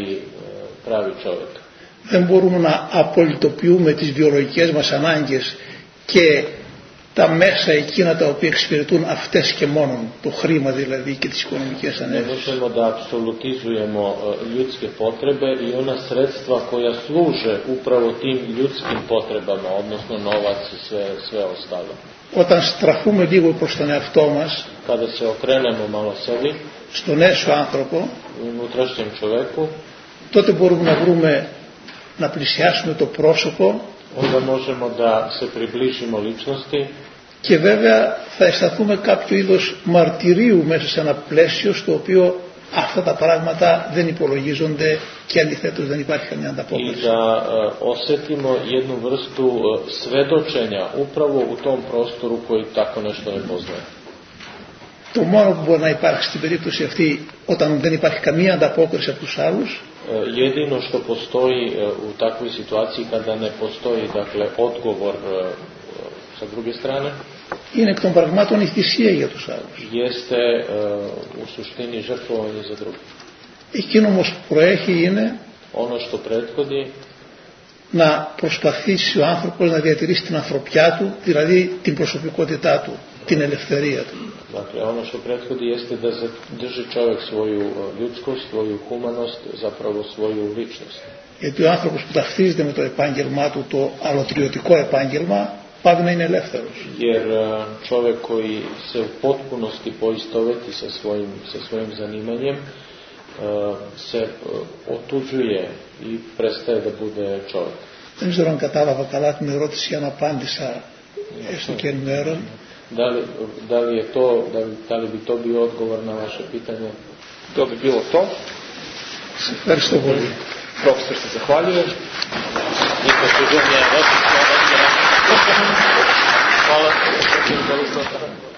pravi čovjek. Δεν μπορούμε να απολυτοποιούμε τις βιολογικές μας ανάγκες και τα μέσα εκείνα τα οποία εξυπηρετούν αυτές και μόνον, το χρήμα δηλαδή και τις οικονομικές ανάγκες. Ne možemo da apsolutizujemo ljudske potrebe i ona sredstva koja služe upravo tim ljudskim potrebama, odnosno novac i sve ostalo. Όταν στραφούμε λίγο προς τον εαυτό μας, kada se okrenemo malo sebi, στον έσω άνθρωπο, unutrašnjem čovjeku, τότε μπορούμε να βρούμε, να πλησιάσουμε το πρόσωπο, onda možemo da se približimo ličnosti και βέβαια θα αισθανθούμε κάποιο είδος μαρτυρίου μέσα σε ένα πλαίσιο στο οποίο αυτά τα πράγματα δεν υπολογίζονται και αντιθέτως δεν υπάρχει καμία ανταπόκριση. I da osjetimo jednu vrstu svedočenja upravo u tom prostoru koji tako nešto ne poznaje. Το μόνο που μπορεί να υπάρξει στην περίπτωση αυτή όταν δεν υπάρχει καμία ανταπόκριση από τους άλλους, jedino što postoji u takvoj situaciji kada ne postoji dakle odgovor sa druge strane, είναι εκ των πραγμάτων η θυσία για τους άλλους. Jeste u suštini žrtvovanje za druge. Εκείνο όμως που προέχει είναι ono što prethodi να προσπαθήσει ο άνθρωπος να διατηρήσει την ανθρωπιά του, δηλαδή την προσωπικότητά του, την ελευθερία του. Dakle, ono što prethodi jeste da zadrži čovjek svoju ljudskost, svoju humanost, zapravo svoju ličnost. Γιατί ο άνθρωπος που ταυτίζεται με το επάγγελμά του, το αλωτριωτικό επάγγελμα, πάντα να είναι ελεύθερος. Jer čovjek koji se u potpunosti poistoveti sa svojim zanimanjem se otuđuje i prestaje da bude čovjek. Δεν ξέρω αν κατάλαβα καλά την ερώτηση, αν απάντησα έστω και εν μέρον. Da li bi to bio odgovor na vaše pitanje? To bi bilo to. Ευχαριστώ πολύ. Profesor se zahvaljuje. Hvala.